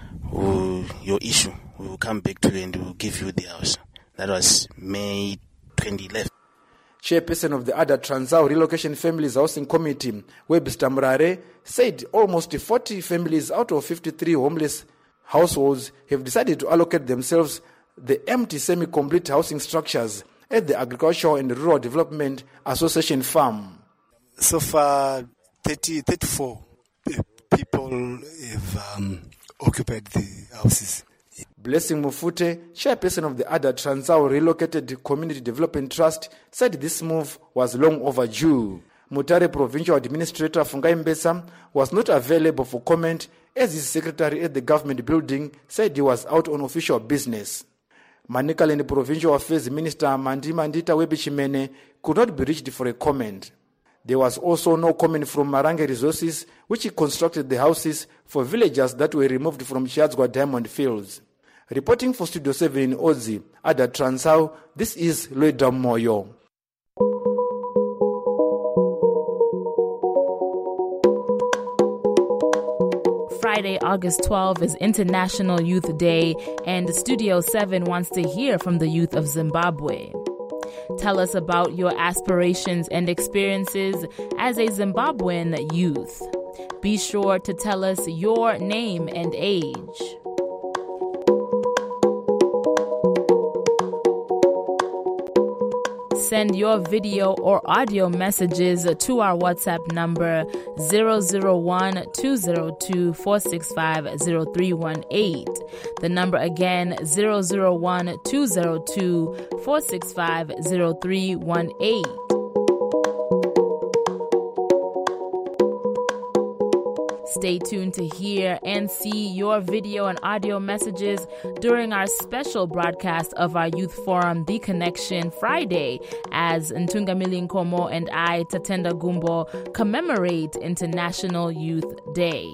oh, your issue, we will come back to you and we will give you the house. That was May twenty eleven. Chairperson of the Ada Transao Relocation Families Housing Committee, Webster Mrare, said almost forty families out of fifty-three homeless households have decided to allocate themselves the empty semi-complete housing structures at the Agricultural and Rural Development Association farm. So far, thirty, thirty-four people have um, occupied the houses. Blessing Mufute, chairperson of the Ada Transao Relocated Community Development Trust, said this move was long overdue. Mutare Provincial Administrator Fungai Mbesa was not available for comment as his secretary at the government building said he was out on official business. Manicaland Provincial Affairs Minister Mandi Mandita Webichimene could not be reached for a comment. There was also no comment from Marange Resources, which constructed the houses for villagers that were removed from Chiadzwa Diamond Fields. Reporting for Studio seven in Ozi, Ada Transao, this is Loida Moyo. Friday, August twelfth is International Youth Day, and Studio seven wants to hear from the youth of Zimbabwe. Tell us about your aspirations and experiences as a Zimbabwean youth. Be sure to tell us your name and age. Send your video or audio messages to our WhatsApp number zero zero one two zero two four six five zero three one eight. The number again, zero zero one two zero two four six five zero three one eight. Stay tuned to hear and see your video and audio messages during our special broadcast of our Youth Forum, The Connection, Friday, as Ntungamili Nkomo and I, Tatenda Gumbo, commemorate International Youth Day.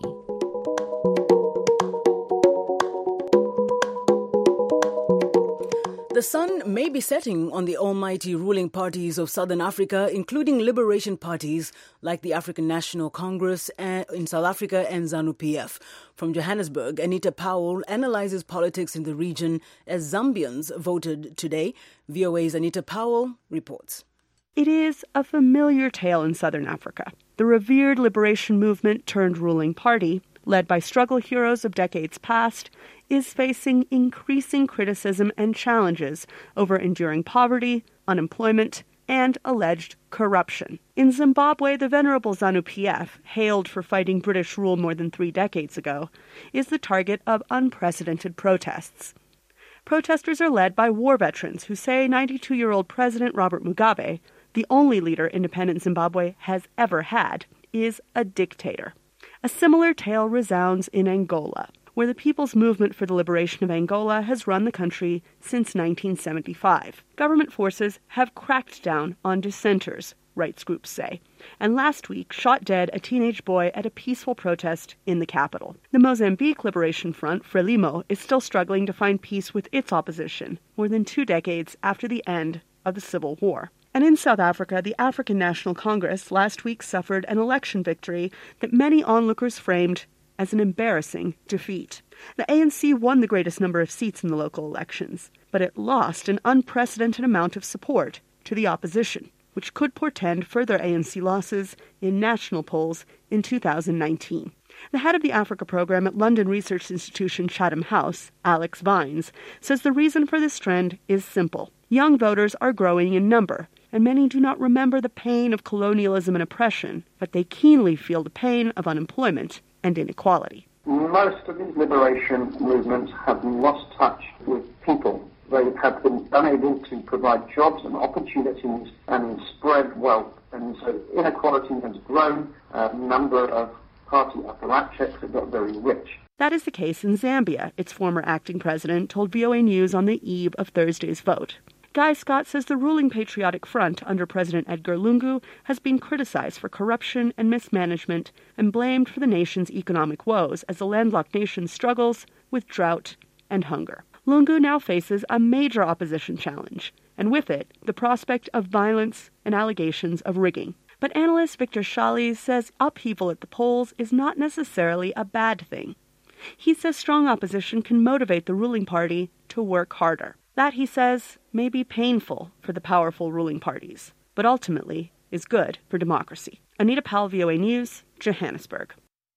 The sun may be setting on the almighty ruling parties of Southern Africa, including liberation parties like the African National Congress in South Africa and ZANU-P F. From Johannesburg, Anita Powell analyzes politics in the region as Zambians voted today. V O A's Anita Powell reports. It is a familiar tale in Southern Africa. The revered liberation movement turned ruling party, led by struggle heroes of decades past, is facing increasing criticism and challenges over enduring poverty, unemployment, and alleged corruption. In Zimbabwe, the venerable ZANU-P F, hailed for fighting British rule more than three decades ago, is the target of unprecedented protests. Protesters are led by war veterans who say ninety-two-year-old President Robert Mugabe, the only leader independent Zimbabwe has ever had, is a dictator. A similar tale resounds in Angola, where the People's Movement for the Liberation of Angola has run the country since nineteen seventy-five. Government forces have cracked down on dissenters, rights groups say, and last week shot dead a teenage boy at a peaceful protest in the capital. The Mozambique Liberation Front, Frelimo, is still struggling to find peace with its opposition, more than two decades after the end of the Civil War. And in South Africa, the African National Congress last week suffered an election victory that many onlookers framed as an embarrassing defeat. The A N C won the greatest number of seats in the local elections, but it lost an unprecedented amount of support to the opposition, which could portend further A N C losses in national polls in two thousand nineteen. The head of the Africa program at London research institution Chatham House, Alex Vines, says the reason for this trend is simple. Young voters are growing in number, and many do not remember the pain of colonialism and oppression, but they keenly feel the pain of unemployment and inequality. Most of these liberation movements have lost touch with people. They have been unable to provide jobs and opportunities and spread wealth. And so inequality has grown. A number of party apparatchiks have got very rich. That is the case in Zambia, its former acting president told V O A News on the eve of Thursday's vote. Guy Scott says the ruling Patriotic Front under President Edgar Lungu has been criticized for corruption and mismanagement and blamed for the nation's economic woes as the landlocked nation struggles with drought and hunger. Lungu now faces a major opposition challenge, and with it, the prospect of violence and allegations of rigging. But analyst Victor Shali says upheaval at the polls is not necessarily a bad thing. He says strong opposition can motivate the ruling party to work harder. That, he says, may be painful for the powerful ruling parties, but ultimately is good for democracy. Anita Powell, V O A News, Johannesburg.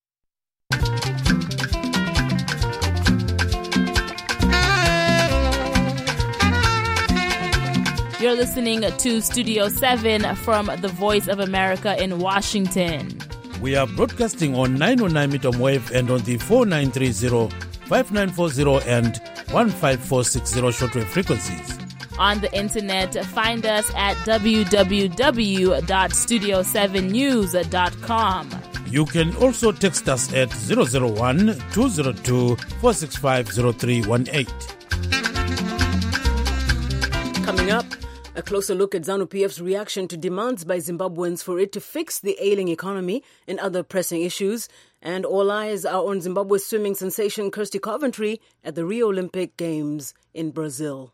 You're listening to Studio seven from the Voice of America in Washington. We are broadcasting on nine oh nine meter wave and on the four nine three zero, five nine four zero and one five four six zero shortwave frequencies. On the internet, find us at w w w dot studio seven news dot com. You can also text us at zero zero one, two zero two, four six five zero three one eight. Coming up, a closer look at ZANU-P F's reaction to demands by Zimbabweans for it to fix the ailing economy and other pressing issues. And all eyes are on Zimbabwe's swimming sensation Kirsty Coventry at the Rio Olympic Games in Brazil.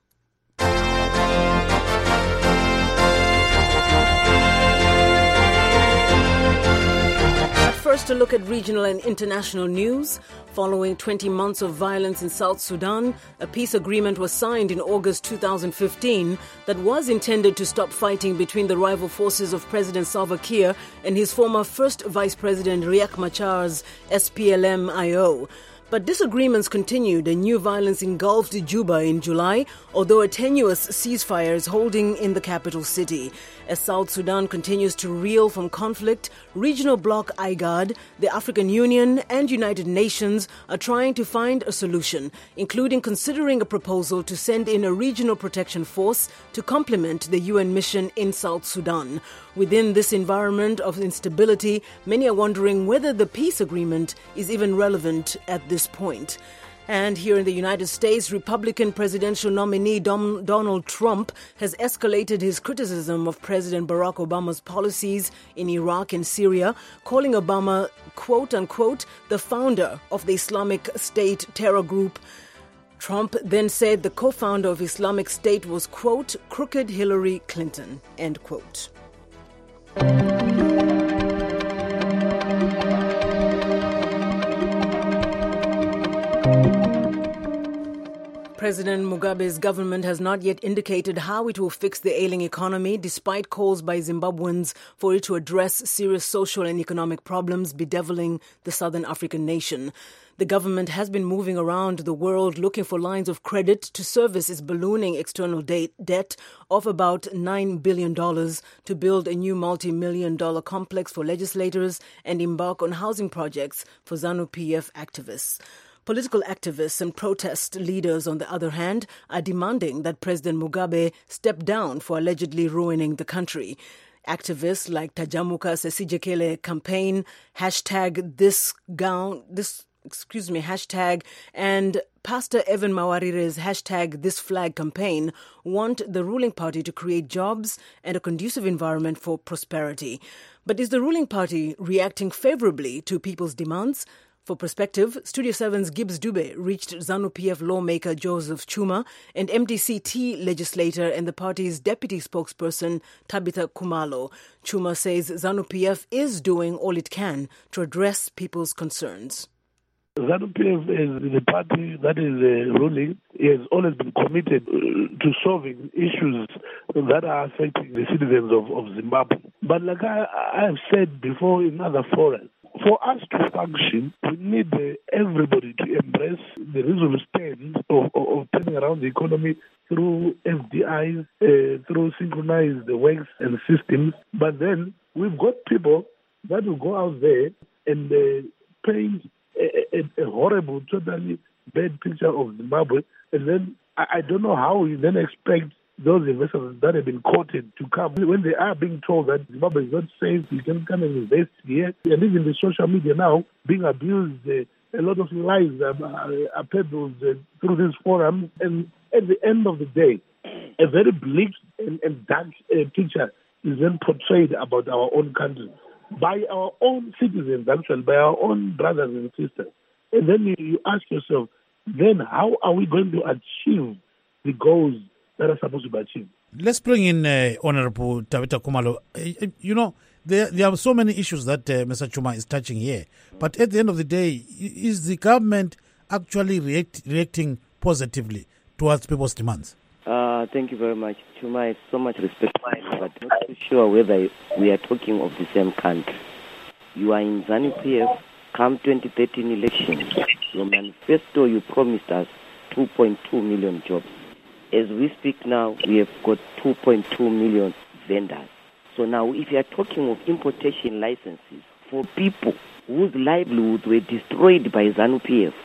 First, a look at regional and international news. Following twenty months of violence in South Sudan, a peace agreement was signed in August two thousand fifteen that was intended to stop fighting between the rival forces of President Salva Kiir and his former first Vice President Riek Machar's S P L M I O. But disagreements continued and new violence engulfed Juba in July, although a tenuous ceasefire is holding in the capital city. As South Sudan continues to reel from conflict, regional bloc IGAD, the African Union and United Nations are trying to find a solution, including considering a proposal to send in a regional protection force to complement the U N mission in South Sudan. Within this environment of instability, many are wondering whether the peace agreement is even relevant at this point. And here in the United States, Republican presidential nominee Dom- Donald Trump has escalated his criticism of President Barack Obama's policies in Iraq and Syria, calling Obama, quote unquote, the founder of the Islamic State terror group. Trump then said the co-founder of Islamic State was, quote, crooked Hillary Clinton, end quote. President Mugabe's government has not yet indicated how it will fix the ailing economy, despite calls by Zimbabweans for it to address serious social and economic problems bedeviling the southern African nation. The government has been moving around the world looking for lines of credit to service its ballooning external de- debt of about nine billion dollars to build a new multi-million dollar complex for legislators and embark on housing projects for ZANU-P F activists. Political activists and protest leaders, on the other hand, are demanding that President Mugabe step down for allegedly ruining the country. Activists like Tajamuka Sesijekele campaign, hashtag this gown, this, excuse me, hashtag, and Pastor Evan Mawarire's hashtag This Flag campaign want the ruling party to create jobs and a conducive environment for prosperity. But is the ruling party reacting favorably to people's demands? For perspective, Studio seven's Gibbs Dube reached ZANU-P F lawmaker Joseph Chuma and M D C T legislator and the party's deputy spokesperson Tabitha Kumalo. Chuma says ZANU-P F is doing all it can to address people's concerns. ZANU-P F is the party that is uh, ruling. It has always been committed uh, to solving issues that are affecting the citizens of, of Zimbabwe. But like I, I have said before in other forums, for us to function, we need uh, everybody to embrace the reasonable stand of, of, of turning around the economy through F D Is, uh, through synchronized works and systems. But then we've got people that will go out there and uh, paint a, a, a horrible, totally bad picture of Zimbabwe. And then I, I don't know how we then expect those investors that have been quoted to come when they are being told that Zimbabwe is not safe, you can come and invest here. And even the social media now being abused, uh, a lot of lies are, are peddled uh, through these forums. And at the end of the day, a very bleak and, and dark uh, picture is then portrayed about our own country by our own citizens, actually, by our own brothers and sisters. And then you, you ask yourself, then how are we going to achieve the goals that are supposed to be achieved? Let's bring in uh, Honorable Tabitha Kumalo. Uh, you know, there, there are so many issues that uh, Mister Chuma is touching here. But at the end of the day, is the government actually react, reacting positively towards people's demands? Uh, thank you very much. Chuma, it's so much respect, but not too sure whether we are talking of the same country. You are in ZANU-P F. Come twenty thirteen elections, your manifesto, you promised us two point two million jobs. As we speak now, we have got two point two million vendors. So now if you are talking of importation licenses for people whose livelihoods were destroyed by ZANU-P F,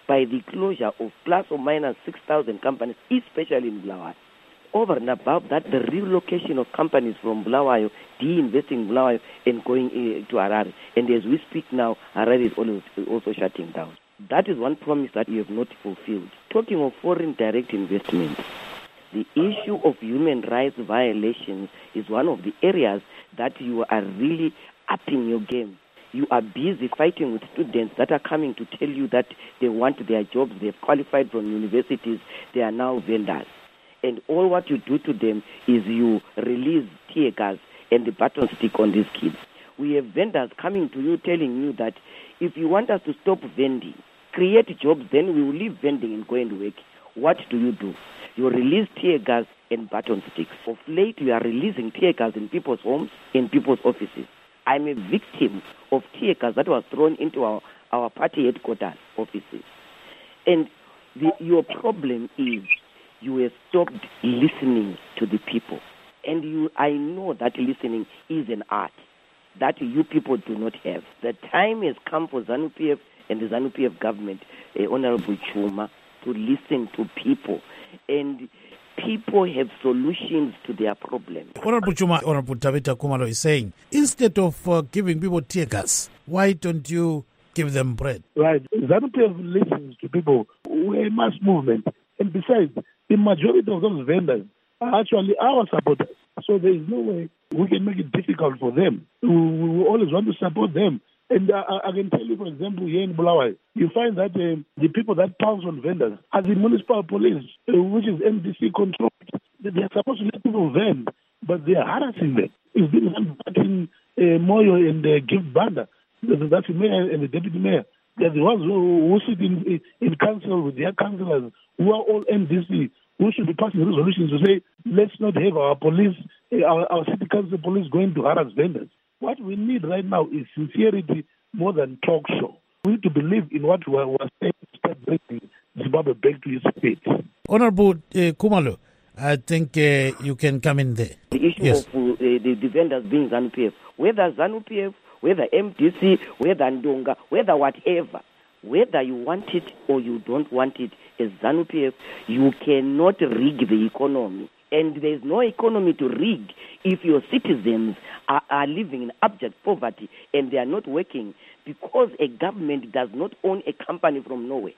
by the closure of plus or minus six thousand companies, especially in Bulawayo. Over and above that, the relocation of companies from Bulawayo, de-investing in Bulawayo and going uh, to Harare. And as we speak now, Harare is also, also shutting down. That is one promise that you have not fulfilled. Talking of foreign direct investment, the issue of human rights violations is one of the areas that you are really upping your game. You are busy fighting with students that are coming to tell you that they want their jobs, they have qualified from universities, they are now vendors. And all what you do to them is you release tear gas and the baton stick on these kids. We have vendors coming to you telling you that if you want us to stop vending, create jobs, then we will leave vending and go and work. What do you do? You release tear gas and baton sticks. Of late, you are releasing tear gas in people's homes, in people's offices. I'm a victim of tear gas that was thrown into our, our party headquarters offices. And the, your problem is you have stopped listening to the people. And you, I know that listening is an art that you people do not have. The time has come for ZANU P F and the ZANU P F government, uh, Honorable Chuma, to listen to people. And people have solutions to their problems. Honorable Chuma, Honorable Tabita Kumalo is saying, instead of uh, giving people tear gas, why don't you give them bread? Right. ZANU P F listens to people. We're a mass movement. And besides, the majority of those vendors are actually our supporters. So there is no way we can make it difficult for them. We, we always want to support them. And uh, I can tell you, for example, here in Bulawayo, you find that uh, the people that pounce on vendors are the municipal police, uh, which is M D C controlled. They are supposed to let people vend, but they are harassing them. It's been done back in uh, Moyo and uh, Gift Banda. That's the mayor and the deputy mayor. They're the ones who, who sit in, in council with their councillors, who are all M D C, who should be passing resolutions to say, let's not have our police, our, our city council police going to harass vendors. What we need right now is sincerity more than talk show. We need to believe in what we are saying to start bringing Zimbabwe back to its feet. Honorable uh, Kumalo, I think uh, you can come in there. The issue yes. of uh, the, the vendors being ZANU P F, whether ZANU P F, whether M D C, whether Ndonga, whether whatever, whether you want it or you don't want it as ZANU P F, you cannot rig the economy. And there is no economy to rig if your citizens are, are living in abject poverty and they are not working, because a government does not own a company from nowhere.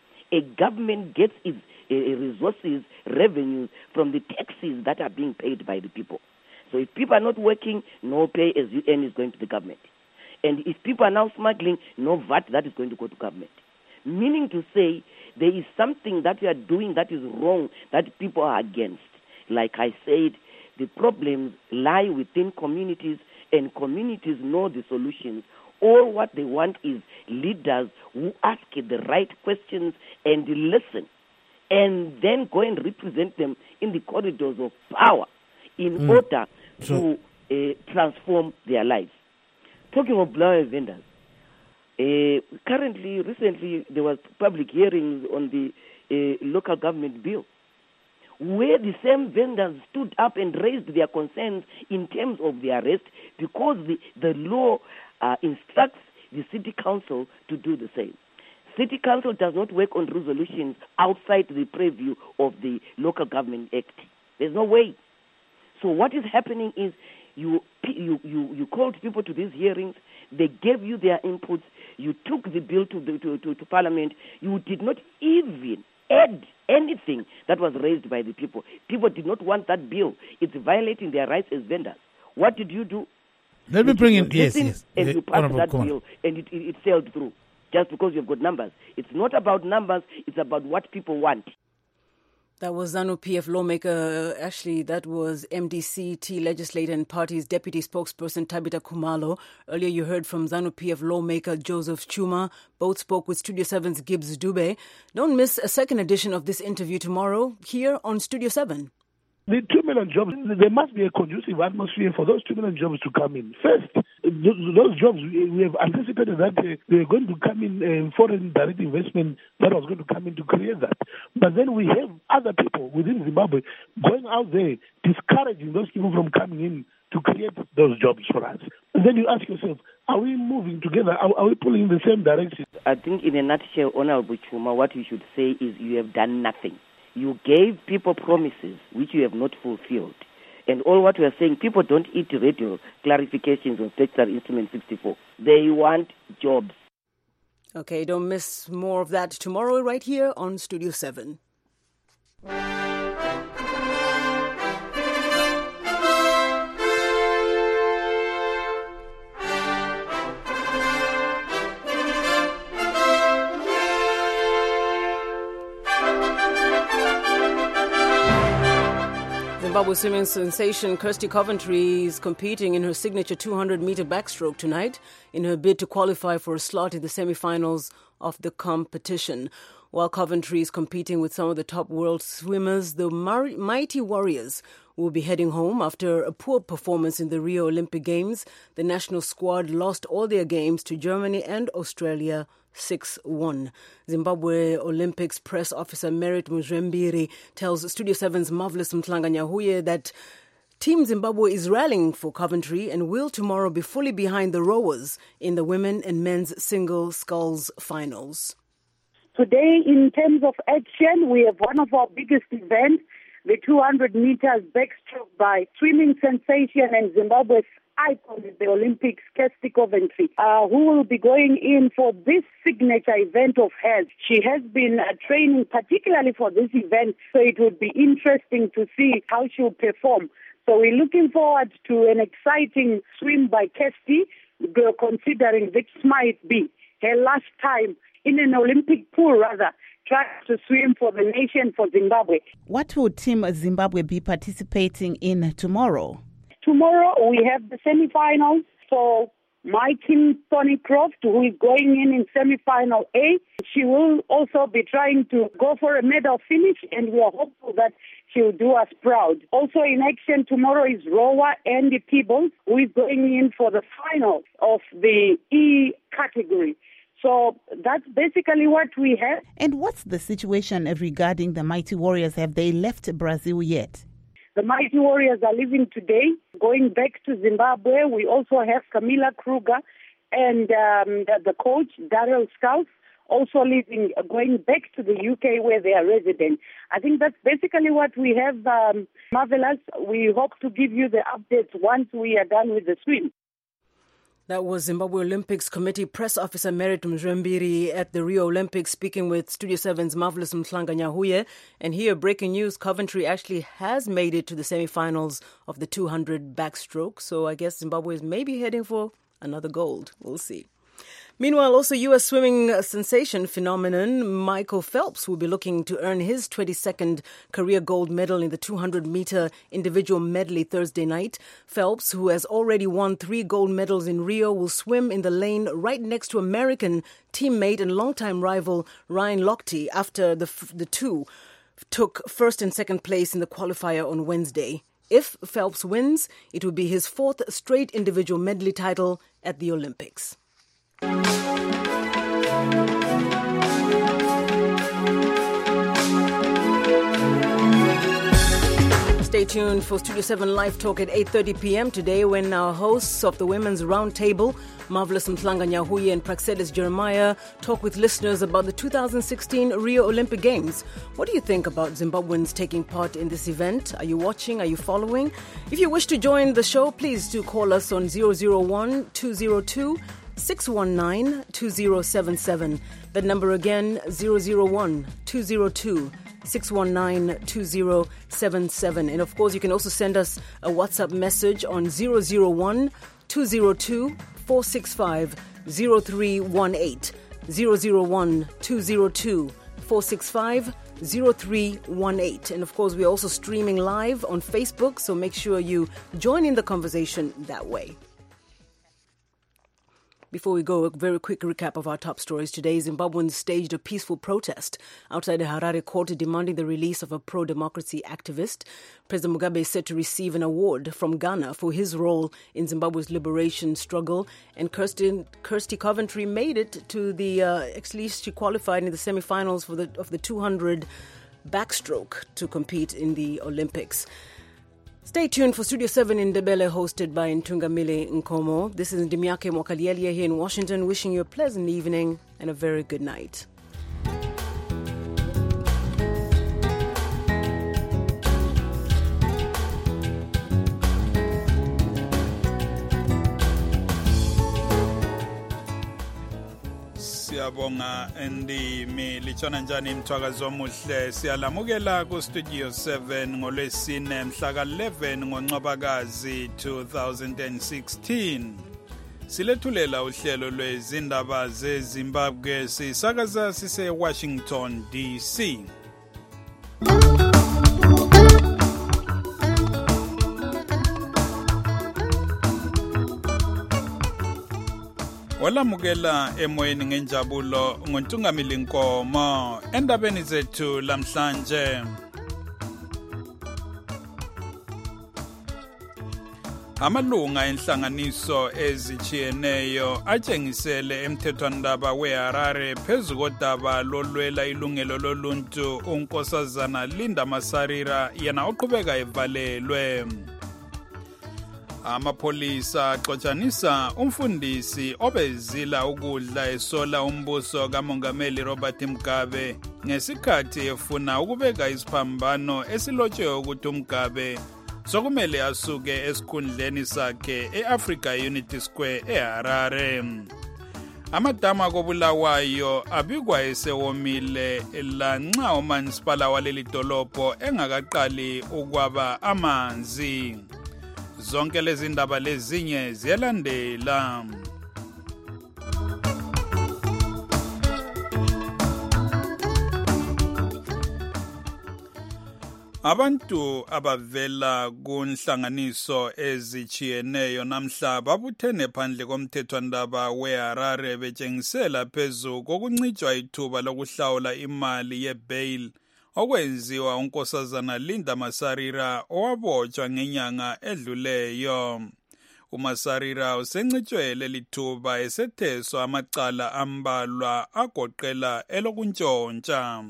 A government gets its uh, resources, revenues from the taxes that are being paid by the people. So if people are not working, no pay as you earn is going to the government. And if people are now smuggling, no V A T that is going to go to government. Meaning to say, there is something that we are doing that is wrong, that people are against. Like I said, the problems lie within communities, and communities know the solutions. All what they want is leaders who ask the right questions and listen, and then go and represent them in the corridors of power in mm. order so, to uh, transform their lives. Talking of Bulawayo vendors, uh, currently, recently, there was public hearings on the uh, local government bill, where the same vendors stood up and raised their concerns in terms of their arrest, because the, the law uh, instructs the city council to do the same. City council does not work on resolutions outside the purview of the Local Government Act. There's no way. So what is happening is you you you, you called people to these hearings, they gave you their inputs, you took the bill to, the, to, to, to Parliament, you did not even add anything that was raised by the people. People did not want that bill. It's violating their rights as vendors. What did you do? Let me bring in, yes, yes. And you passed that Kumalo. bill, and it, it, it sailed through, just because you've got numbers. It's not about numbers, it's about what people want. That was ZANU P F lawmaker, actually, that was M D C T legislator and party's deputy spokesperson Tabita Kumalo. Earlier you heard from ZANU P F lawmaker Joseph Chuma. Both spoke with Studio seven's Gibbs Dube. Don't miss a second edition of this interview tomorrow here on Studio seven. The two million jobs, there must be a conducive atmosphere for those two million jobs to come in. First, those jobs, we have anticipated that they are going to come in, uh, foreign direct investment that was going to come in to create that. But then we have other people within Zimbabwe going out there discouraging those people from coming in to create those jobs for us. And then you ask yourself, are we moving together? Are, are we pulling in the same direction? I think in a nutshell, Honorable Chuma, what you should say is you have done nothing. You gave people promises which you have not fulfilled. And all what we are saying, people don't eat radio clarifications of Textile Instrument sixty-four. They want jobs. Okay, don't miss more of that tomorrow right here on Studio seven. Zimbabwe swimming sensation Kirsty Coventry is competing in her signature two hundred meter backstroke tonight in her bid to qualify for a slot in the semi-finals of the competition. While Coventry is competing with some of the top world swimmers, the Mighty Warriors will be heading home after a poor performance in the Rio Olympic Games. The national squad lost all their games to Germany and Australia six one. Zimbabwe Olympics press officer Merit Muzvembiri tells Studio seven's Marvelous Mtlanga Nyahuye that Team Zimbabwe is rallying for Coventry and will tomorrow be fully behind the rowers in the women and men's single sculls finals. Today, in terms of action, we have one of our biggest events, the two hundred meters backstroke by swimming sensation and Zimbabwe's icon at the Olympics, Kirsty Coventry, uh, who will be going in for this signature event of hers. She has been uh, training particularly for this event, so it would be interesting to see how she'll perform. So we're looking forward to an exciting swim by Kirsty, considering this might be her last time in an Olympic pool, rather, trying to swim for the nation, for Zimbabwe. What will Team Zimbabwe be participating in tomorrow? Tomorrow we have the semi-finals for my team, Tony Croft, who is going in in semi-final A. She will also be trying to go for a medal finish, and we are hopeful that she will do us proud. Also in action tomorrow is rower Andy Peebles, who is going in for the final of the E category. So that's basically what we have. And what's the situation regarding the Mighty Warriors? Have they left Brazil yet? The Mighty Warriors are leaving today, going back to Zimbabwe. We also have Camilla Kruger and um, the, the coach, Daryl Scouse, also leaving, going back to the U K where they are resident. I think that's basically what we have, um, Marvelous. We hope to give you the updates once we are done with the swim. That was Zimbabwe Olympics Committee Press Officer Merit Mzrembiri at the Rio Olympics speaking with Studio seven's Marvelous Mtlanga Nyahuye. And here, breaking news, Coventry actually has made it to the semi-finals of the two hundred backstroke. So I guess Zimbabwe is maybe heading for another gold. We'll see. Meanwhile, also U S swimming sensation phenomenon Michael Phelps will be looking to earn his twenty-second career gold medal in the two hundred meter individual medley Thursday night. Phelps, who has already won three gold medals in Rio, will swim in the lane right next to American teammate and longtime rival Ryan Lochte after the, the two took first and second place in the qualifier on Wednesday. If Phelps wins, it will be his fourth straight individual medley title at the Olympics. Stay tuned for Studio seven Live Talk at eight thirty p.m. today when our hosts of the Women's Roundtable, Marvelous Mtlanga Nyahuye and Praxedis Jeremiah, talk with listeners about the two thousand sixteen Rio Olympic Games. What do you think about Zimbabweans taking part in this event? Are you watching? Are you following? If you wish to join the show, please do call us on zero zero one two zero two six one nine two zero seven seven. That number again, zero zero one two zero two six one nine two zero seven seven. And of course, you can also send us a WhatsApp message on zero zero one two zero two four six five zero three one eight. zero zero one two zero two four six five zero three one eight. And of course, we're also streaming live on Facebook, so make sure you join in the conversation that way. Before we go, a very quick recap of our top stories today. Zimbabweans staged a peaceful protest outside the Harare court demanding the release of a pro-democracy activist. President Mugabe is set to receive an award from Ghana for his role in Zimbabwe's liberation struggle. And Kirsty, Kirsty Coventry made it to the, uh, at least she qualified in the semifinals for the, of the two hundred backstroke to compete in the Olympics. Stay tuned for Studio seven in Ndebele, hosted by Ntungamile Nkomo. This is Ndimiake Mwakalieli here in Washington, wishing you a pleasant evening and a very good night. Siyabonga endimi lichona njani mthwakazi omuhle siyalamukela ku Studio seven ngolwesine mhla ka eleven ngoNcwabakazi two thousand sixteen. Silethulela uhlelo lwezindaba zeZimbabwe sisakaza sise Washington D C. Walamukela emoyeni ngenjabulo ngoNtungamili Nkomo endabeni zethu lamhlanje. Amalunga enhlanganiso ezichiyeneyo atshengisele emthethwandaba weHarare phezu kodaba lolwela ilungelo loluntu unkosazana Linda Masarira yena oqhubeka evalelwe. Amapolisa axotshanisa umfundisi obezila ukudla esola umbuso kaMongameli Robert Mugabe ngesikhathi efuna ukubeka isiphambano esilotshwe ukuthi uMugabe sokumele asuke esikhundleni sakhe eAfrica Unity Square eHarare. Amadama koBulawayo abikwa esewomile lanxa umanisipala waleli dolobho engakaqali ukwaba amanzi. Zonke lezi ndaba lezinye ziyalandela. Abantu abavela kunhlanganiso ezichiyeneyo namhla babuthene phandle komthethwandaba weHarare betshengisela phezu kokuncitshwa ithuba lokuhlawula imali yebail okwenziwa unkosazana Linda Masarira owabotshwa ngenyanga edluleyo. uMasarira usencitshwe lelithuba esetheswa amacala ambalwa agoqela elokuntshontsha.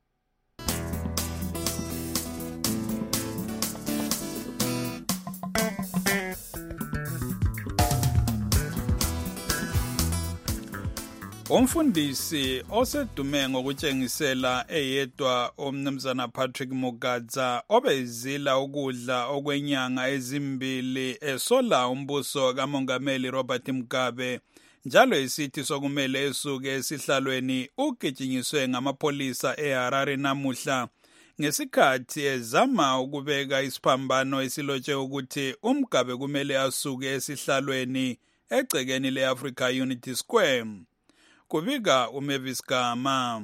Umfundisi osedume ngokutshengisela eyedwa umnumzana Patrick Mugadza obezila ukudla okwenyanga ezimbili esola umbuso kaMongameli Robert Mugabe njalo esithi sokumele esuke esihlalweni ugijinyiswe ngamapolisa eHarare namuhla ngesikhathi ezama ukubeka isiphambano esilotshwe ukuthi uMugabe kumele asuke esihlalweni egcekeni leAfrica Unity Square. Kubika uMavis Gama.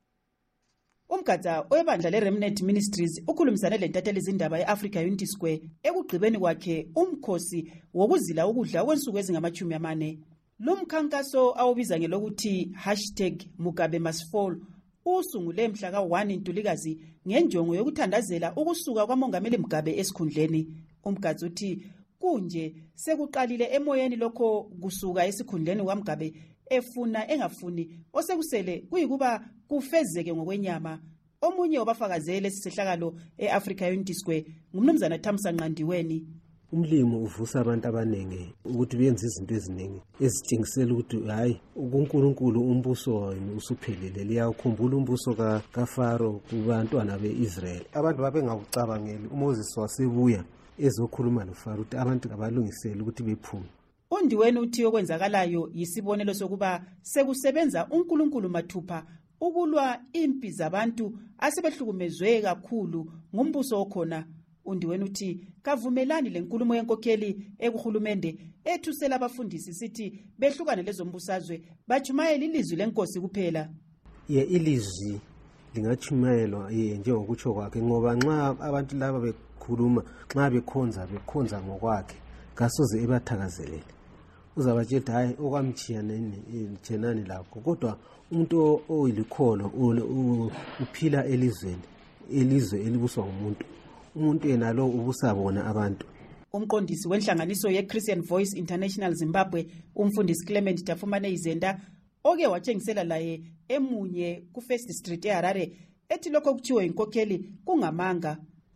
Umgadza webandla leRemnant Ministries ukhulumisane lentatheli izindaba eAfrica Unity Square ekugqibeni kwakhe umkhosi wokuzila ukudla kwensuku ezingamachumi amane. Lo mkhankaso awubiza ngelokuthi hashtag Mugabe must fall usungule mhla ka one Ntulikazi ngenjongo yokuthandazela ukusuka kwaMongameli Mugabe esikhundleni. Umgadza uthi kunje sekuqalile emoyeni lokho kusuka esikhundleni kwaMugabe efuna engafuni osekusele kuyikuba kufezeke ngokwenyama. Omunye wabafakazeli lesisehlakalo eAfrica Unity Square ngumnumzana Thamsa Nqandiweni. Umlimo uvusa abantu abanenge ukuthi benze izinto eziningi ezitshengisela ukuthi hayi uNkulunkulu umbuso wenu usuphelele. Liyakhumbula umbuso ka kaFaro kubantwana beIsrael. Abantu babengakucabangeli uMoses wasebuya ezokhuluma noFaro ukuthi abantu abalungisele ukuthi bephume. Undiweni uthi okwenzakalayo yisibonelo sokuba sekusebenza uNkulunkulu mathupha ukulwa impi zabantu asebehlukumezwe kakhulu ngumbuso okhona. Undiweni uthi kavumelani lenkulumo yenkokheli ekuhulumende ethusela abafundisi sithi behlukane lezombusazwe bachumayela ilizwi lenkosi kuphela. Ye ilizwi lingachumayelwa njengokutsho kwakhe ngoba nxa abantu laba bekhuluma nxa bekhonza bekhonza ngokwakhe kasoze ebathakazelele. Uzabatshela hayi okwamchiya nini thenani lakho kodwa umuntu oyilikholo uphila elizweni elizwe elibuswa ngumuntu umuntu yena lo ubusabona abantu. Umqondisi wenhlanganiso yeChristian Voice International Zimbabwe umfundisi Clement Tafumane Izenda oke watshengisela laye emunye ku First Street eHarare ethi lokho kuthiwe inkokheli kungamanga.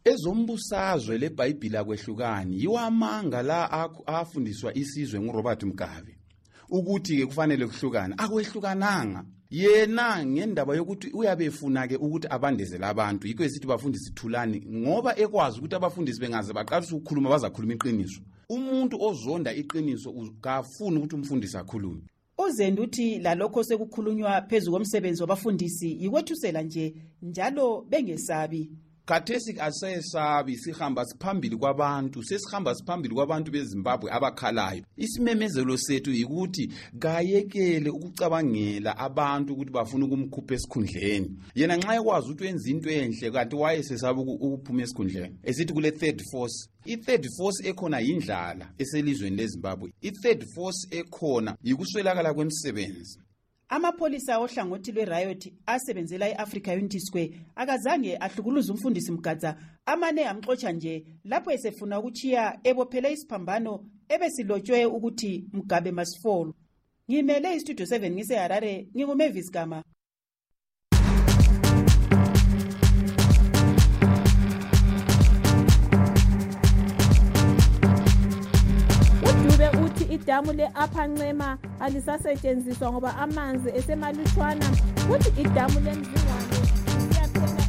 ezombusazwe leBhayibheli akwehlukani yiwo amanga la afundiswa isizwe nguRobert Mugabe ukuthi ke kufanele kuhlukana akwehlukananga yena ngendaba yokuthi uyabefuna ke ukuthi abandezele abantu yikho esithi bafundisi thulani ngoba ekwazi ukuthi abafundisi bengaze baqalisa ukukhuluma bazakhuluma iqiniso umuntu ozonda iqiniso ukafuna ukuthi umfundisi akhulume Uzenda uthi lalokho sekukhulunywa phezulu komsebenzi wabafundisi yikwethusela nje njalo bengesabi Khathesi asesabi sihamba siphambili kwabantu sesihamba siphambili kwabantu beZimbabwe abakhalayo isimemezelo sethu yikuthi kayekele ukucabangela abantu ukuthi bafuna ukumkhupha esikhundleni yena nxa ekwazi ukuthi wenza into enhle kanti wayesesaba ukuphuma esikhundleni esithi kule third force i-third force ekhona yindlala eselizweni leZimbabwe i-third force ekhona yikuswelakala kwemisebenzi Amapholisa ohlangothi lwe-riot asebenzela i-Africa Unity Square akazange ahlukuluza umfundisi Mgadza amane amxotsha nje lapho esefuna ukuchiya ebophele isiphambano ebesilotshwe ukuthi Mugabe must fall. Ngimele iStudio seven ngise Harare nginguMavis Gama. Idamu le-Upper Ncema alisasetshenziswa ngoba amanzi esemalutshwana futhi idamu leMzingwane liyaphela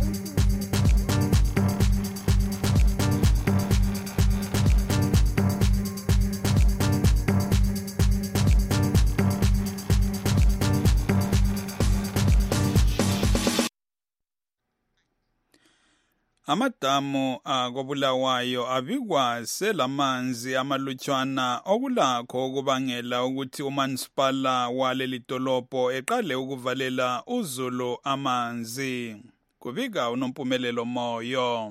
Amadamu akobulawayo abikwa selamanzi amalutshwana okulakho ukubangela ukuthi umansipala waleli dolobho eqale ukuvalela uZulu amanzi. Kubika unompumelelo moyo.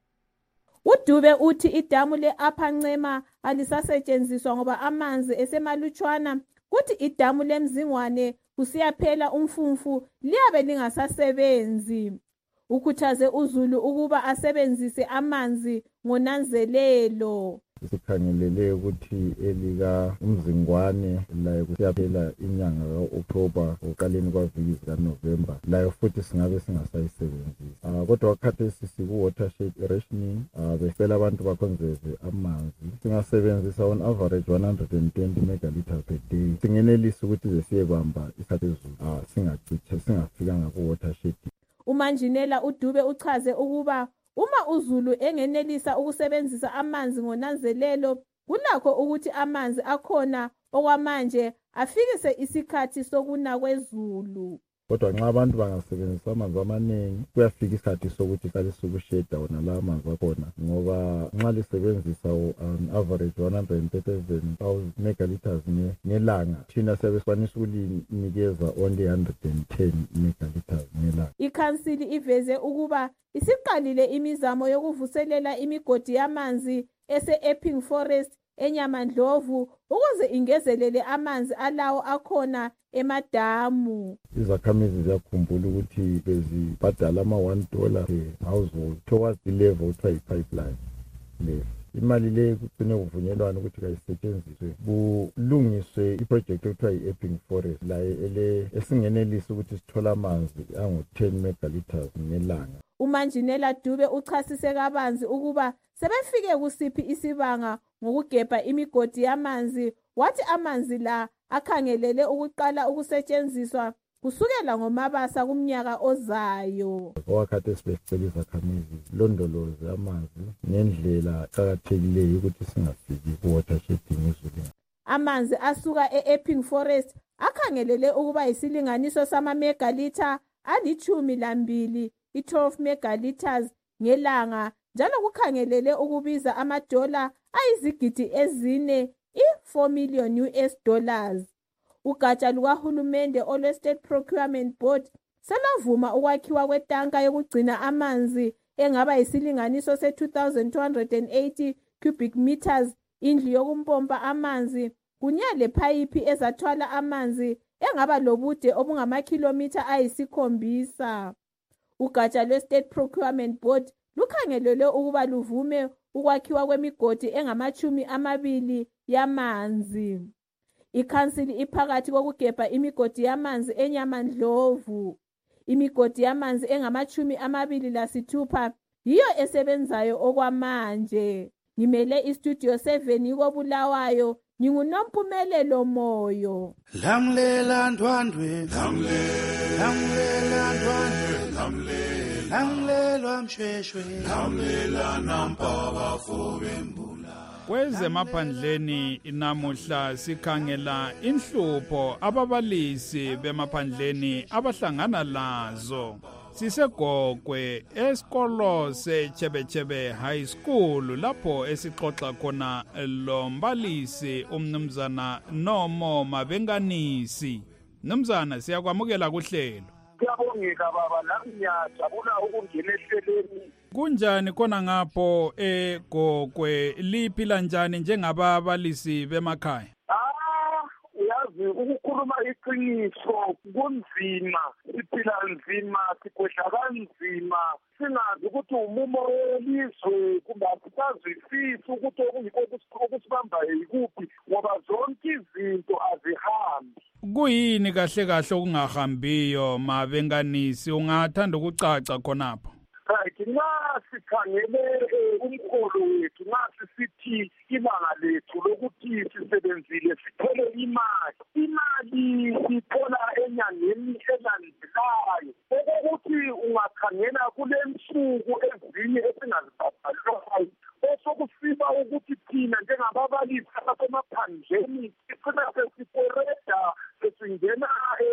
uDube uthi idamu le-Upper Ncema alisasetshenziswa ngoba amanzi esemalutshwana kuthi idamu leMzingwane kusiyaphela umfumfu liyabe lingasasebenzi. Ukhuthaze uZulu ukuba asebenzise amanzi ngonanzelelo. Sikhangelele ukuthi elika umzingwane layo kusiyaphela inyanga kaOctober oqaleni kwaviki kaNovember layo futhi singabe singasayisebenzisi. Ah kodwa wakhathesi siku watershed rationing ah befela abantu bakonzeze amanzi. Singasebenzisa on average one hundred twenty megaliters per day. Singenelisa ukuthi zesiyebamba isikhathi ezulu ah singachicha singafikanga ku watershed. uManjinela uDube uchaze ukuba uma uZulu engenelisa ukusebenzisa amanzi ngonanzelelo kulakho ukuthi amanzi akhona okwamanje afikise isikhathi sokuna kwezulu. Kodwa nxa abantu bangasebenzisa amanzi amaningi kuyafika isikhathi sokuthi qalise ukusheda wona la amanzi akhona ngoba nxa lisebenzisa on average one hundred thirty-seven thousand megaliters ngelanga thina siyabe sikwanisa ukulinikeza only one hundred ten megaliters ngelanga. Ikhansili iveze ukuba isiqalile imizamo yokuvuselela imigodi yamanzi ese-Epping Forest eNyamandlovu ukuze ingezelele amanzi alawo akhona emadamu. Izakhamizi ziyakhumbula ukuthi bezibhadala ama one dollar per household towards the level of pipeline. Imali le kucine kuvunyelwana ukuthi kayisetshenziswe kulungiswe iproject ekuthiwa yi-Epping Forest la ele esingenelisa ukuthi sithola amanzi angu ten megaliters ngelanga. uManjinela Dube uchasise kabanzi ukuba sebefike kusiphi isibanga ngokugebha imigodi yamanzi wathi amanzi la akhangelele ukuqala ukusetshenziswa kusukela ngomabasa kumnyaka ozayo. Wakhathi esibecela izakhamizi londoloze amanzi ngendlela eqhakathekileyo ukuthi singafiki ku-watershedding ezulwini. Amanzi asuka e-Epping Forest akhangelele ukuba isilinganiso sama-megalitha alichumi lambili i-twelve megaliters ngelanga njalo kukhangelele ukubiza amadola ayizigidi ezine i-four million U S dollars. Ugatsha lukahulumende olwe-State Procurement Board selavuma ukwakhiwa kwetanka yokugcina amanzi engaba yisilinganiso se-two thousand two hundred eighty cubic meters indlu yokumpompa amanzi kunye lephayipi ezathwala amanzi engaba lobude obungamakhilomitha ayisikhombisa. Ugatsha lwe-State Procurement Board lukhangelelwe ukuba luvume ukwakhiwa kwemigodi engamachumi amabili yamanzi. Ikhansili iphakathi kokugebha imigodi yamanzi eNyamandlovu. Imigodi yamanzi engamachumi amabili lasithupha yiyo esebenzayo okwamanje. Ngimele istudio seven ikobulawayo, nginguNompumelelo Moyo. Lamlela ndwandwe, lamlela ndwandwe, lamlela mshweshwe, lamlela nampaba fobembula. Kwezemaphandleni namuhla sikhangela inhlupho ababalisi bemaphandleni abahlangana lazo. Sisegogwe esikolo seChebechebe High School lapho esixoxa khona lo mbalisi umnumzana Nomo Mabenganisi. Mnumzana siyakwamukela kuhlelo. Kuyabongeka baba, nami ngiyajabula ukungena ehlelweni. Kunjani khona ngapho egogwe, liphila njani njengababalisi bemakhaya? Uyazi ukukhuluma iqiniso kunzima, siphila nzima, sigwedla kanzima, singazi ukuthi umumo welizwe kumbe asisazwisisi ukuthi okuyikho okusibambayo yikuphi ngoba zonke izinto azihambi. Kuyini kahle kahle okungahambiyo Mabenganisi, ungathanda ukucaca khonapho? Right, nxa sikhangele umkholo wethu, nxa sisithi ibanga lethu lokuthi sisebenzile sithole imali, imali sithola enyangeni elandelayo, okokuthi ungakhangela kule nsuku ezinye esingazibhadalwayo, osokusiba ukuthi thina njengababalisi abasemaphandleni sicina sesikoreda sesingena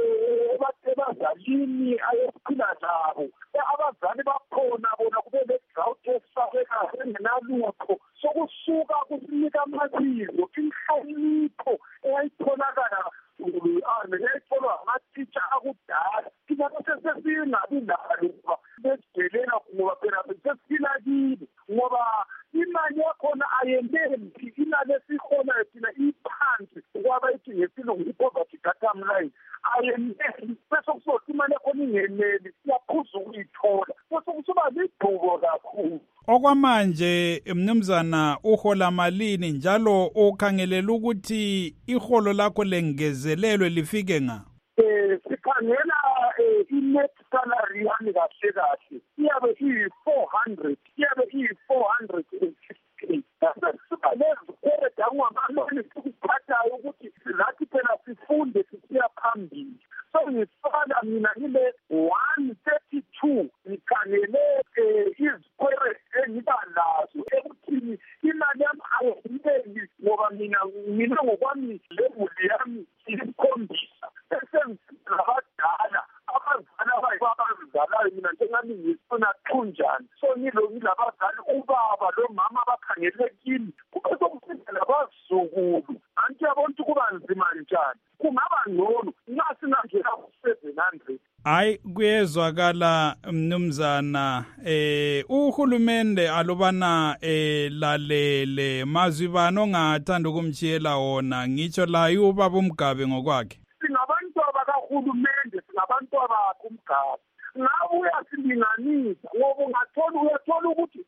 ebazalini ayesiphila nabo. Abazali bakhona bona kube le-drought esifakeka engenalutho, sokusuka kusinika amabizo, inhlonipho eyayitholakala eyayitholwa amatitsha akudala, thina sesesingabinalo ngoba besidelela ngoba phela sesisilakile ngoba imali yakhona ayeneli, imali esiholayo thina iphansi kwaba ithi ngesilungu i-poverty datum line ayeneli, bese kusothi imali yakhona ingeneli, siyaphuza ukuyithola, bese kusuba ligqubo kakhulu. Okwamanje mnumzana uhola malini njalo ukhangelela ukuthi iholo lakho lengezelelwe lifike nga? Eh sikhangela i-net salary yami kahle kahle iyabe iyi-four hundred, iyabe iyi-four hundred and fifty. Bese siba lezikweleda kungamaloni sikuphathayo ukuthi lathi phela sifunde sisiya phambili. So ngisala mina ngile one thirty-two, ngikhangele izikwele engiba lazo ekuthini imali yami ayineli ngoba mina mina ngokwami lebuli yami isikhombisa esengisilabadala abazali abazalayo mina njengami ngifuna kunjani. So ngilo ngilabazali ubaba lo mama abakhangelekile kube sokusinda labazukulu anti yabona kuba nzima njani, kungaba ngcono nxa singangena ku-seven hundred. Hayi kuyezwakala mnumzana, eh uhulumende alubana eh lalele mazwi bani ongathanda ukumchiyela wona ngitsho la ubaba uMgabe ngokwakhe? Singabantu abakahulumende, singabantu abakho uMgabe, ngabe uyasilinganisa ngoba ungathola uyathola ukuthi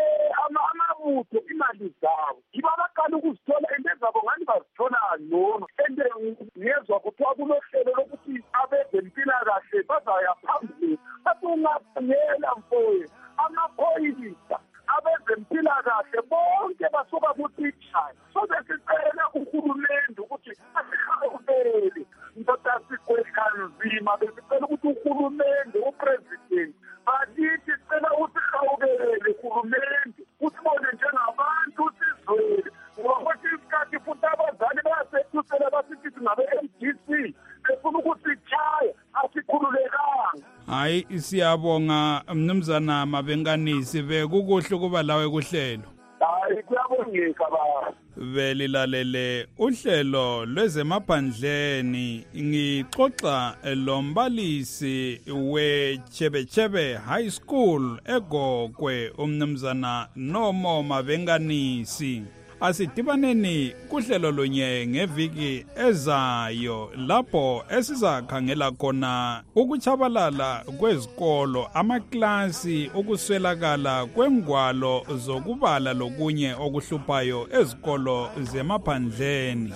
amabutho imali zabo yibo abaqala ukuzithola ende zabo ngani bazithola ngcono, ende ngezwa kuthiwa kulohlelo lokuthi abezempilakahle bazaya phambili. Bathi ungakhangela mfoye amaphoyisa abezempilakahle bonke basuka kutitshayo, so besicela uhulumende ukuthi asihawukele ndoda sigwedla nzima, besicela ukuthi uhulumende upresident bakithi sicela usihawukele uhulumende usibone njengabantu sizwele ngoba kwesinye isikhathi futhi abazali bayasetusela basithi singabe-M D C befuna ukusitshaya asikhululekanga. Hayi siyabonga mnumzana Mabenganisi, bekukuhle ukuba lawe kuhlelo. Hayi kuyabongeka baba. Velilalele uhlelo lwezemaphandleni, ngixoxa lo mbalisi weChebechebe High School egogwe umnumzana Nomo Mabenganisi. Asidibaneni kuhlelo lonye ngeviki ezayo lapho esizakhangela khona ukuchabalala kwezikolo, amaklasi, ukuswelakala kwengwalo zokubala lokunye okuhluphayo ezikolo zemaphandleni.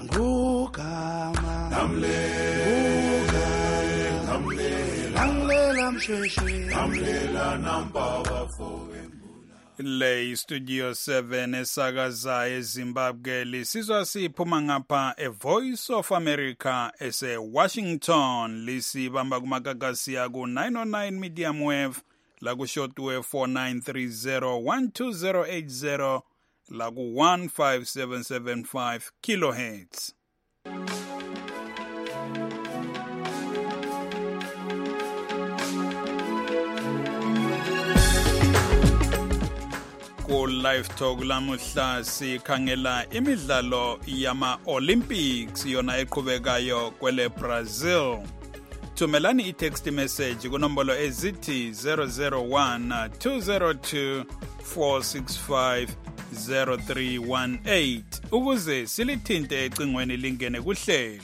Ngugama namle namle namshweshwe namlela nampaba fowe. le studio seven esakaza eZimbabwe lisizwa siphuma ngapha eVoice of America ese Washington lisibamba kumakakasi ku nine oh nine medium wave la ku shortwave four nine three zero one two zero eight zero la ku one five seven seven five kilohertz. Ku live talk lamuhla sikhangela imidlalo yama Olympics yona eqhubekayo kwele Brazil. Thumelani i-text message kunombolo ezithi zero zero one two zero two four six five zero three one eight ukuze silithinte ecingweni lingene kuhlelo.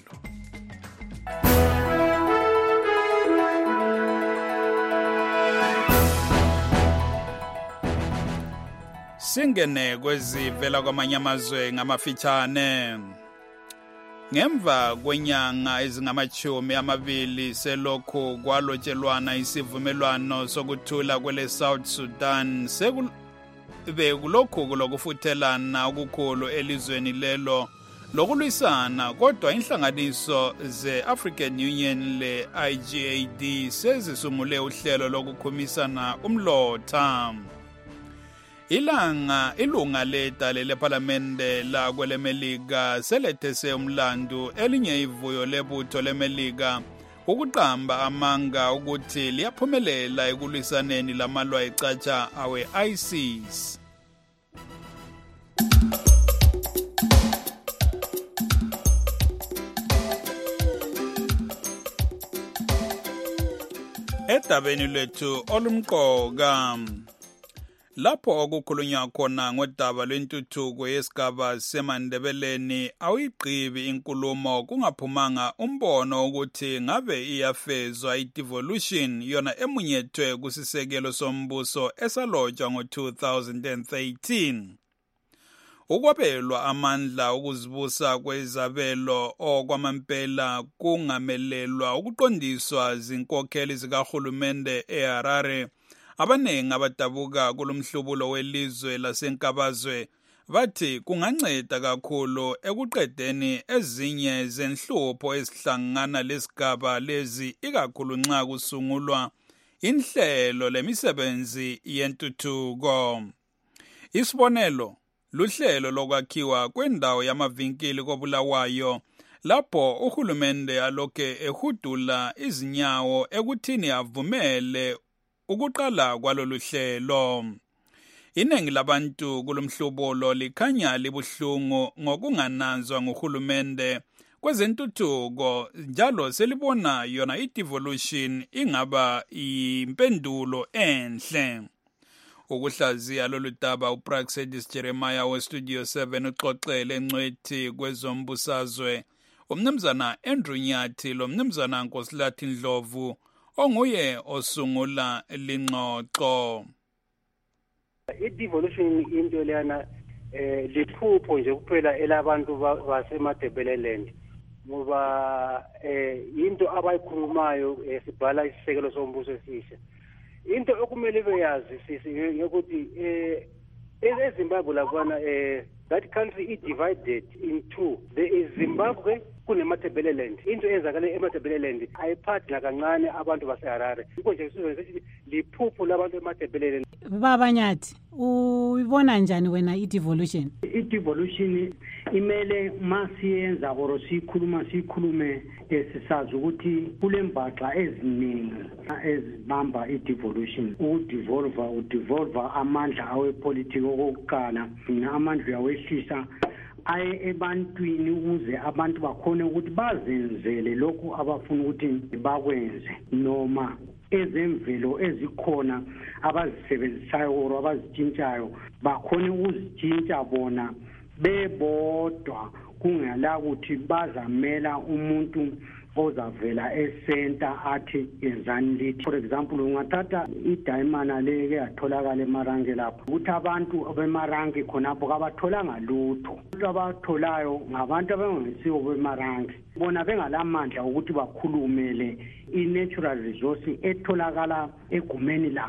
Singene kwezivela kwamanye amazwe ngamafitshane. Ngemva kwenyanga ezingamachumi amabili selokhu kwalotshelwana isivumelwano sokuthula kwele South Sudan sekube kulokhu kulokufuthelana okukhulu elizweni lelo lokulwisana, kodwa inhlanganiso ze-African Union le I G A D sezisungule uhlelo lokukhumisana umlotha. Ilanga ilunga ledale leParlamente la kwelemelika selethese umlandu elinye ivuyo lebutho lemelika ukuqamba amanga ukuthi liyaphumelela ekulwisaneni lamalwa ecatsha awe ISIS. Edabeni lethu olumqoka lapho okukhulunywa khona ngodaba lwentuthuko yesigaba seMandebeleni awuyigqibi inkulumo kungaphumanga umbono ukuthi ngabe iyafezwa i-devolution yona emunyethwe kusisekelo sombuso esalotshwa ngo two thousand thirteen. Ukwabelwa amandla ukuzibusa kwezabelo okwamampela kungamelelwa ukuqondiswa zinkokheli zikahulumende eHarare. Abanengi abadabuka kulomhlubulo welizwe lasenkabazwe bathi kunganceda kakhulu ekuqedeni ezinye zenhlupho ezihlangana lesigaba lezi ikakhulu nxa kusungulwa inhlelo lemisebenzi yentuthuko. Isibonelo luhlelo lokwakhiwa kwendawo yamavinkili koBulawayo lapho uhulumende alokhe ehudula izinyawo ekuthini avumele ukuqala kwalolu hlelo. Iningi labantu kulomhlubulo likhanya libuhlungu ngokungananzwa nguhulumende kwezentuthuko njalo selibona yona i-devolution ingaba impendulo enhle. Ukuhlaziya lolu daba uPraxedis Jeremiah weStudio seven uxoxele encwethi kwezombusazwe umnumzana Andrew Nyathi lo mnumzana Nkosilathi Ndlovu onguye osungula lingxoxo. I-devolution into leyana eh liphupho nje kuphela elabantu baseMadebeleland ngoba eh into abayikhulumayo sibhala isisekelo sombuso esisha. Into okumele beyazi sisi ukuthi eh eZimbabwe labona eh that country is divided in two. There is Zimbabwe kuneMadebeleland. Into eyenzakala eMadebeleland ayiphathi nakancane abantu baseHarare. Yikho nje sizothi liphupho labantu eMadebeleland. Baba Nyathi, uyibona njani wena i-devolution? I-devolution imele masiyenza or sikhuluma sikhulume esisazi ukuthi kulembaxa eziningi ezibamba i-devolution. Udevolve udevolve amandla awepolitiki okokuqala, amandla yawehlisa aye ebantwini ukuze abantu bakhone ukuthi bazenzele lokhu abafuna ukuthi bakwenze noma ezemvelo ezikhona abazisebenzisayo or abazitshintshayo bakhone ukuzitshintsha bona bebodwa kungela ukuthi bazamela umuntu ozavela esenta athi yenzani lithi. For example, ungathatha idayimana leke yatholakala eMarange lapho ukuthi abantu beMarange khonapho kabatholanga lutho. Abatholayo ngabantu abangesiwo beMarange bona bengalamandla ukuthi bakhulumele i-natural resource etholakala egumeni labo.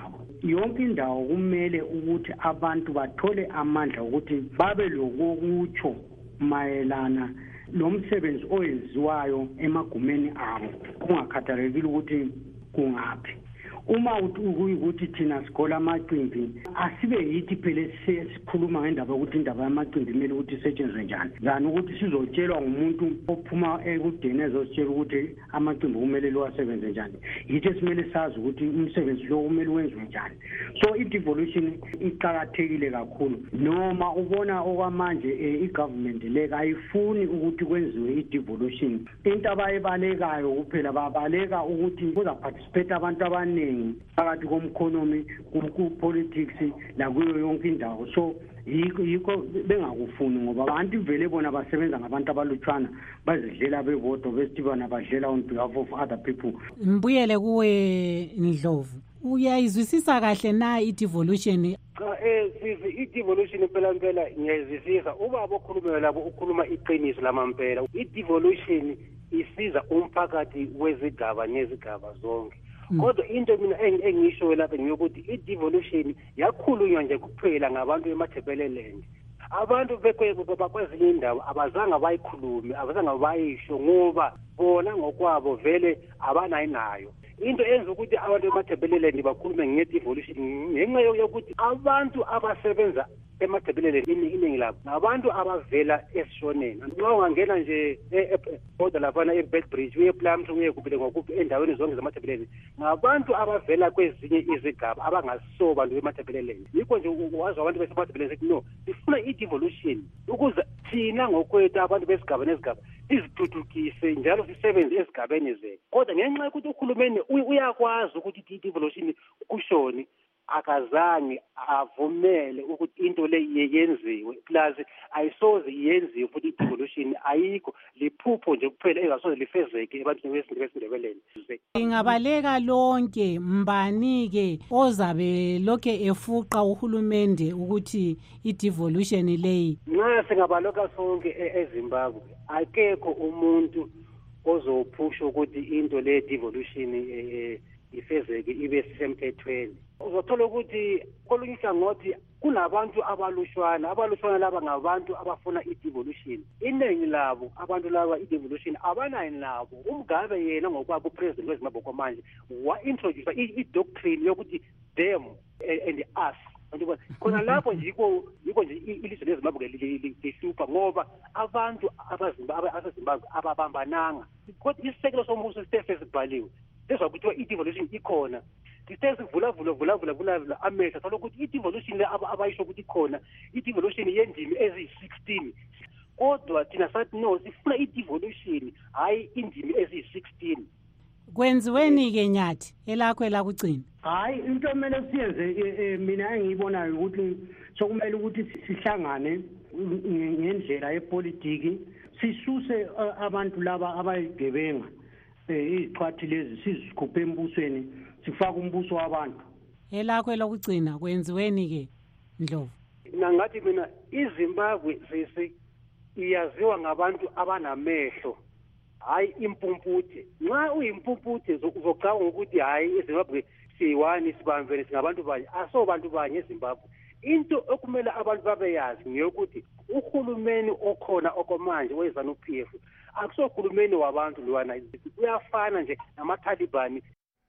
yonke indawo kumele ukuthi abantu bathole amandla ukuthi babe lokutsho mayelana lo msebenzi oyenziwayo emagumeni abo kungakhathalekile ukuthi kungaphi. Uma ukuthi thina sigola amaqimbi asibe yithi phela sikhuluma ngendaba ukuthi indaba yamaqimbi kumele ukuthi isetshenzwe njani zani ukuthi sizotshelwa ngumuntu ophuma ekudeni ezositshela ukuthi amaqimbi kumele liwasebenze njani, yithi esimele sazi ukuthi umsebenzi lo kumele wenziwe njani. So i-devolution iqakathekile kakhulu, noma ubona okwamanje i-government le ayifuni ukuthi kwenziwe i-devolution. Into abayibalekayo kuphela babaleka ukuthi kuzaparticipate abantu abaningi phakathi komkhonomi ku-politics nakuyo yonke indawo. So yikho bengakufuni ngoba abantu vele bona basebenza ngabantu abalutshwana bazidlela bebodwa besithi bona badlela on behalf of other people. Mbuyele kuwe Ndlovu, uyayizwisisa kahle na i-devolution? Cha eh sizi i-devolution impela impela ngiyayizwisisa. Ubaba okhuluma labo ukhuluma iqiniso lamampela. I-devolution isiza umphakathi wezigaba nezigaba zonke. Kodwa into mina engisho lapha ngiyokuthi i-devolution yakhulunywa nje kuphela ngabantu emathebeleland. Abantu bekwezinye indawo abazange bayikhulume, abazange bayisho ngoba bona ngokwabo vele abanayinayo. Into enza ukuthi abantu emathebeleland bakhulume nge-devolution ngenxa yokuthi abantu abasebenza emathebeleland iningi labo ngabantu abavela esishoneni. Nxa ungangena nje e-border laphana e-Bedbridge uye ePlumtree uye kuphi ngokuphi endaweni zonke zamathebeleland ngabantu abavela kwezinye izigaba abangasiso bantu bemathebeleland. Yikho nje wazi abantu besemathebeleland sethi no, sifuna i-devolution ukuze thina ngokwethu abantu besigaba nezigaba sizithuthukise njalo sisebenze esigabeni zethu. Kodwa ngenxa yokuthi uhulumeni uyakwazi ukuthi i-devolution kushoni akazange avumele ukuthi into le yenziwe, plus ayisoze yenziwe futhi i-devolution ayikho, liphupho nje kuphela engasoze lifezeke ebantwini besindebeleni. Ingabaleka lonke mbani-ke ozabe lokhe efuqa uhulumende ukuthi i-devolution leyi? Nxa singabaloka sonke eZimbabwe akekho umuntu ozophusha ukuthi into le devolution eh ifezeke ibe semthethweni. Uzothola ukuthi kolunye ihlangothi kunabantu abalushwana, abalushwana laba ngabantu abafuna i-devolution. Iningi labo abantu laba i-devolution abanayo nabo. uMgabe yena ngokwabo president weZimbabwe kwamanje wa introduce i-doctrine yokuthi them and us. Khona lapho nje yiko yiko nje ilizwe leZimbabwe lihlupha ngoba abantu abazimbabwe ababambananga. Kodwa isisekelo sombuso sithe sibhaliwe lezwa kuthiwa i-devolution ikhona. Sithe sivula vula vula vula vula amehlo thola ukuthi i-devolution le abayisho ukuthi ikhona i-devolution yendimi eziyi-sixteen. Kodwa thina sathi no, sifuna i-devolution hayi indimi eziyi-sixteen. Kwenziweni-ke Nyathi elakho elakugcina? Hayi, into kumele siyenze mina engiyibonayo ukuthi sokumele ukuthi sihlangane ngendlela yepolitiki, sisuse abantu laba abayigebenga izixhwathi lezi sizikhuphe embusweni sifaka umbuso wabantu. Elakho elakugcina kwenziweni-ke Ndlovu? Nangathi mina iZimbabwe sisi iyaziwa ngabantu abanamehlo hayi impumputhe. Nxa uyimpumputhe uzocabanga ukuthi hayi eZimbabwe siyiwani sibambene singabantu banye, aso bantu banye eZimbabwe. Into okumele abantu babeyazi ngiyokuthi uhulumeni okhona okomanje weZANU-P F akusohulumeni wabantu lwana, uyafana nje namaTaliban.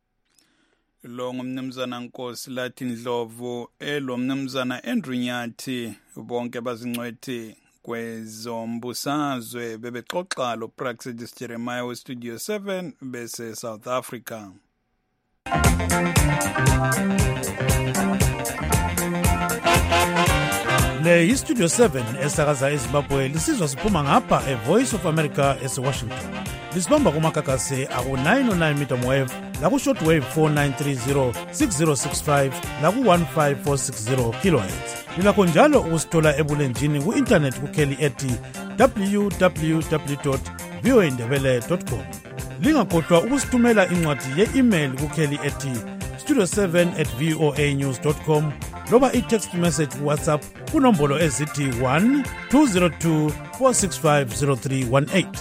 Lo ngumnumzana Nkosi lathi Ndlovu elo mnumzana Andrew Nyathi bonke bazingcwethi kwezombusazwe bebexoxa lo Praxedis Jeremiah we Studio seven bese South Africa. Le iStudio seven esakaza eZimbabwe lisizwa siphuma ngapha eVoice of America eSwashington. Lisibamba kumakakase aku nine oh nine meter wave laku shortwave four nine three zero six zero six five laku one five four six zero kilohertz. Lilakho njalo ukusithola ebulenjini ku-internet kukheli ethi w w w dot v o a ndebele dot com. Lingakhohlwa ukusithumela incwadi ye-email kukheli ethi studio seven at voanews dot com loba i-text message WhatsApp kunombolo ezithi one two zero two four six five zero three one eight.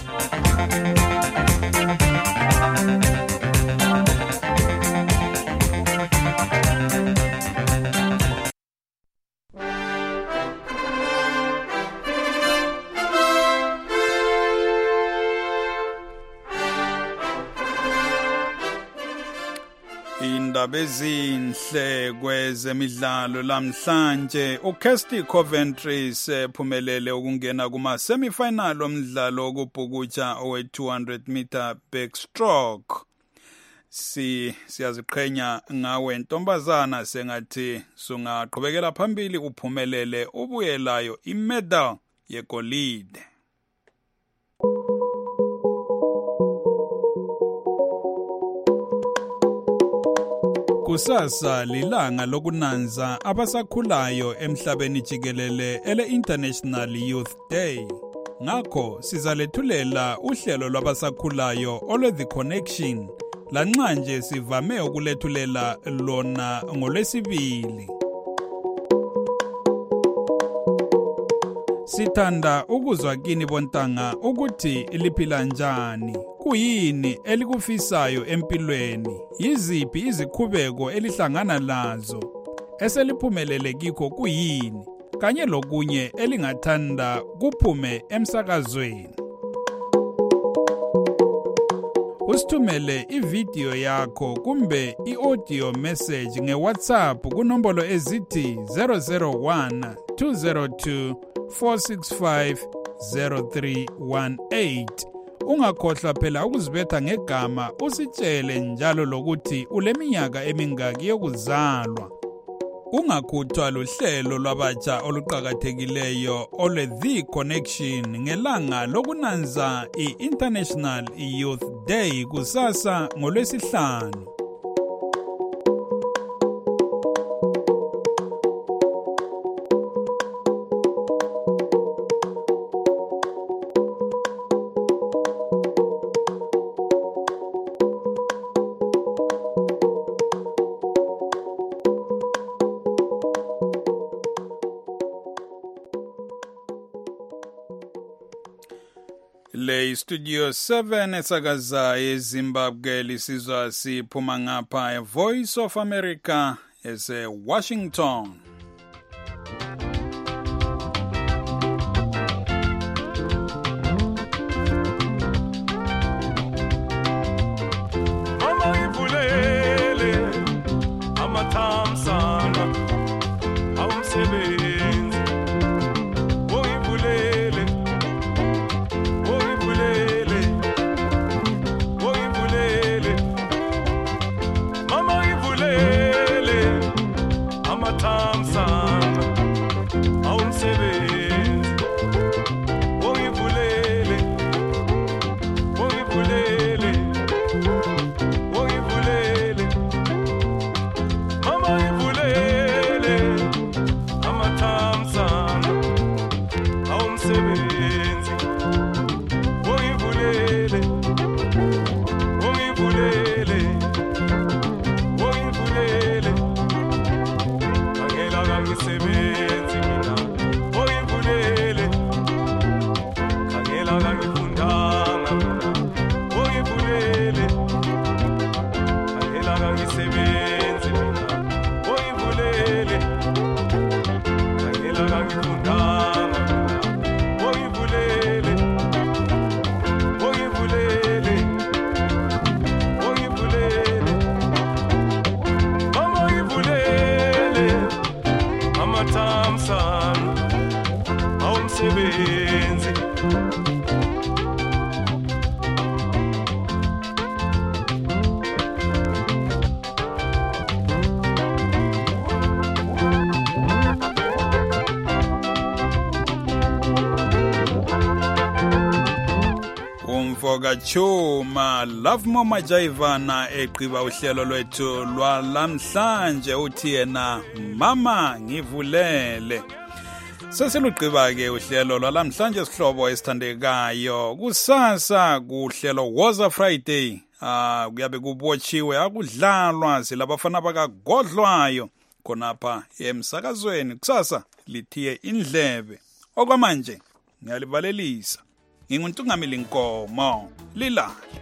Kundaba ezinhle kwezemidlalo lamhlanje uKirsty Coventry sephumelele ukungena kuma semifinal omdlalo wokubhukutsha owe two hundred meter backstroke. Si siyaziqhenya ngawe ntombazana sengathi sungaqhubekela phambili uphumelele ubuyelayo imedal yegolide. Kusasa lilanga lokunanza abasakhulayo emhlabeni jikelele ele International Youth Day. Ngakho sizalethulela uhlelo lwabasakhulayo olwe The Connection. Lanxa nje sivame ukulethulela lona ngolwesibili. Sithanda ukuzwa kini bontanga ukuthi liphila njani. Kuyini elikufisayo empilweni? Yiziphi izikhubeko elihlangana lazo? Eseliphumelele kikho kuyini? Kanye lokunye elingathanda kuphume emsakazweni. Usithumele ivideo yakho kumbe i-audio message nge-WhatsApp kunombolo ezithi zero zero one two zero two four six five zero three one eight. Ungakhohlwa phela ukuzibetha ngegama usitshele njalo lokuthi uleminyaka emingaki yokuzalwa. Ungakhuthwa luhlelo lwabatsha oluqhakathekileyo ole The Connection ngelanga lokunanza i-International Youth Day kusasa ngolwesihlanu. Le Studio seven esakaza eZimbabwe lisizwa siphuma ngapha e Voice of America ese Washington. Mama ivulele amathamsana awumsebenzi Chuma Love Mama Jaivana eqiba uhlelo lwethu lwalamhlanje uthi yena mama ngivulele. Sesiluqiba ke uhlelo lwalamhlanje sihlobo esithandekayo kusasa kuhlelo Woza Friday. Ah kuyabe kubotshiwe akudlalwa silabafana bakagodlwayo khonapha emsakazweni kusasa lithiye indlebe. Okwamanje ngiyalibalelisa. Nginguntungamili Nkomo lilala.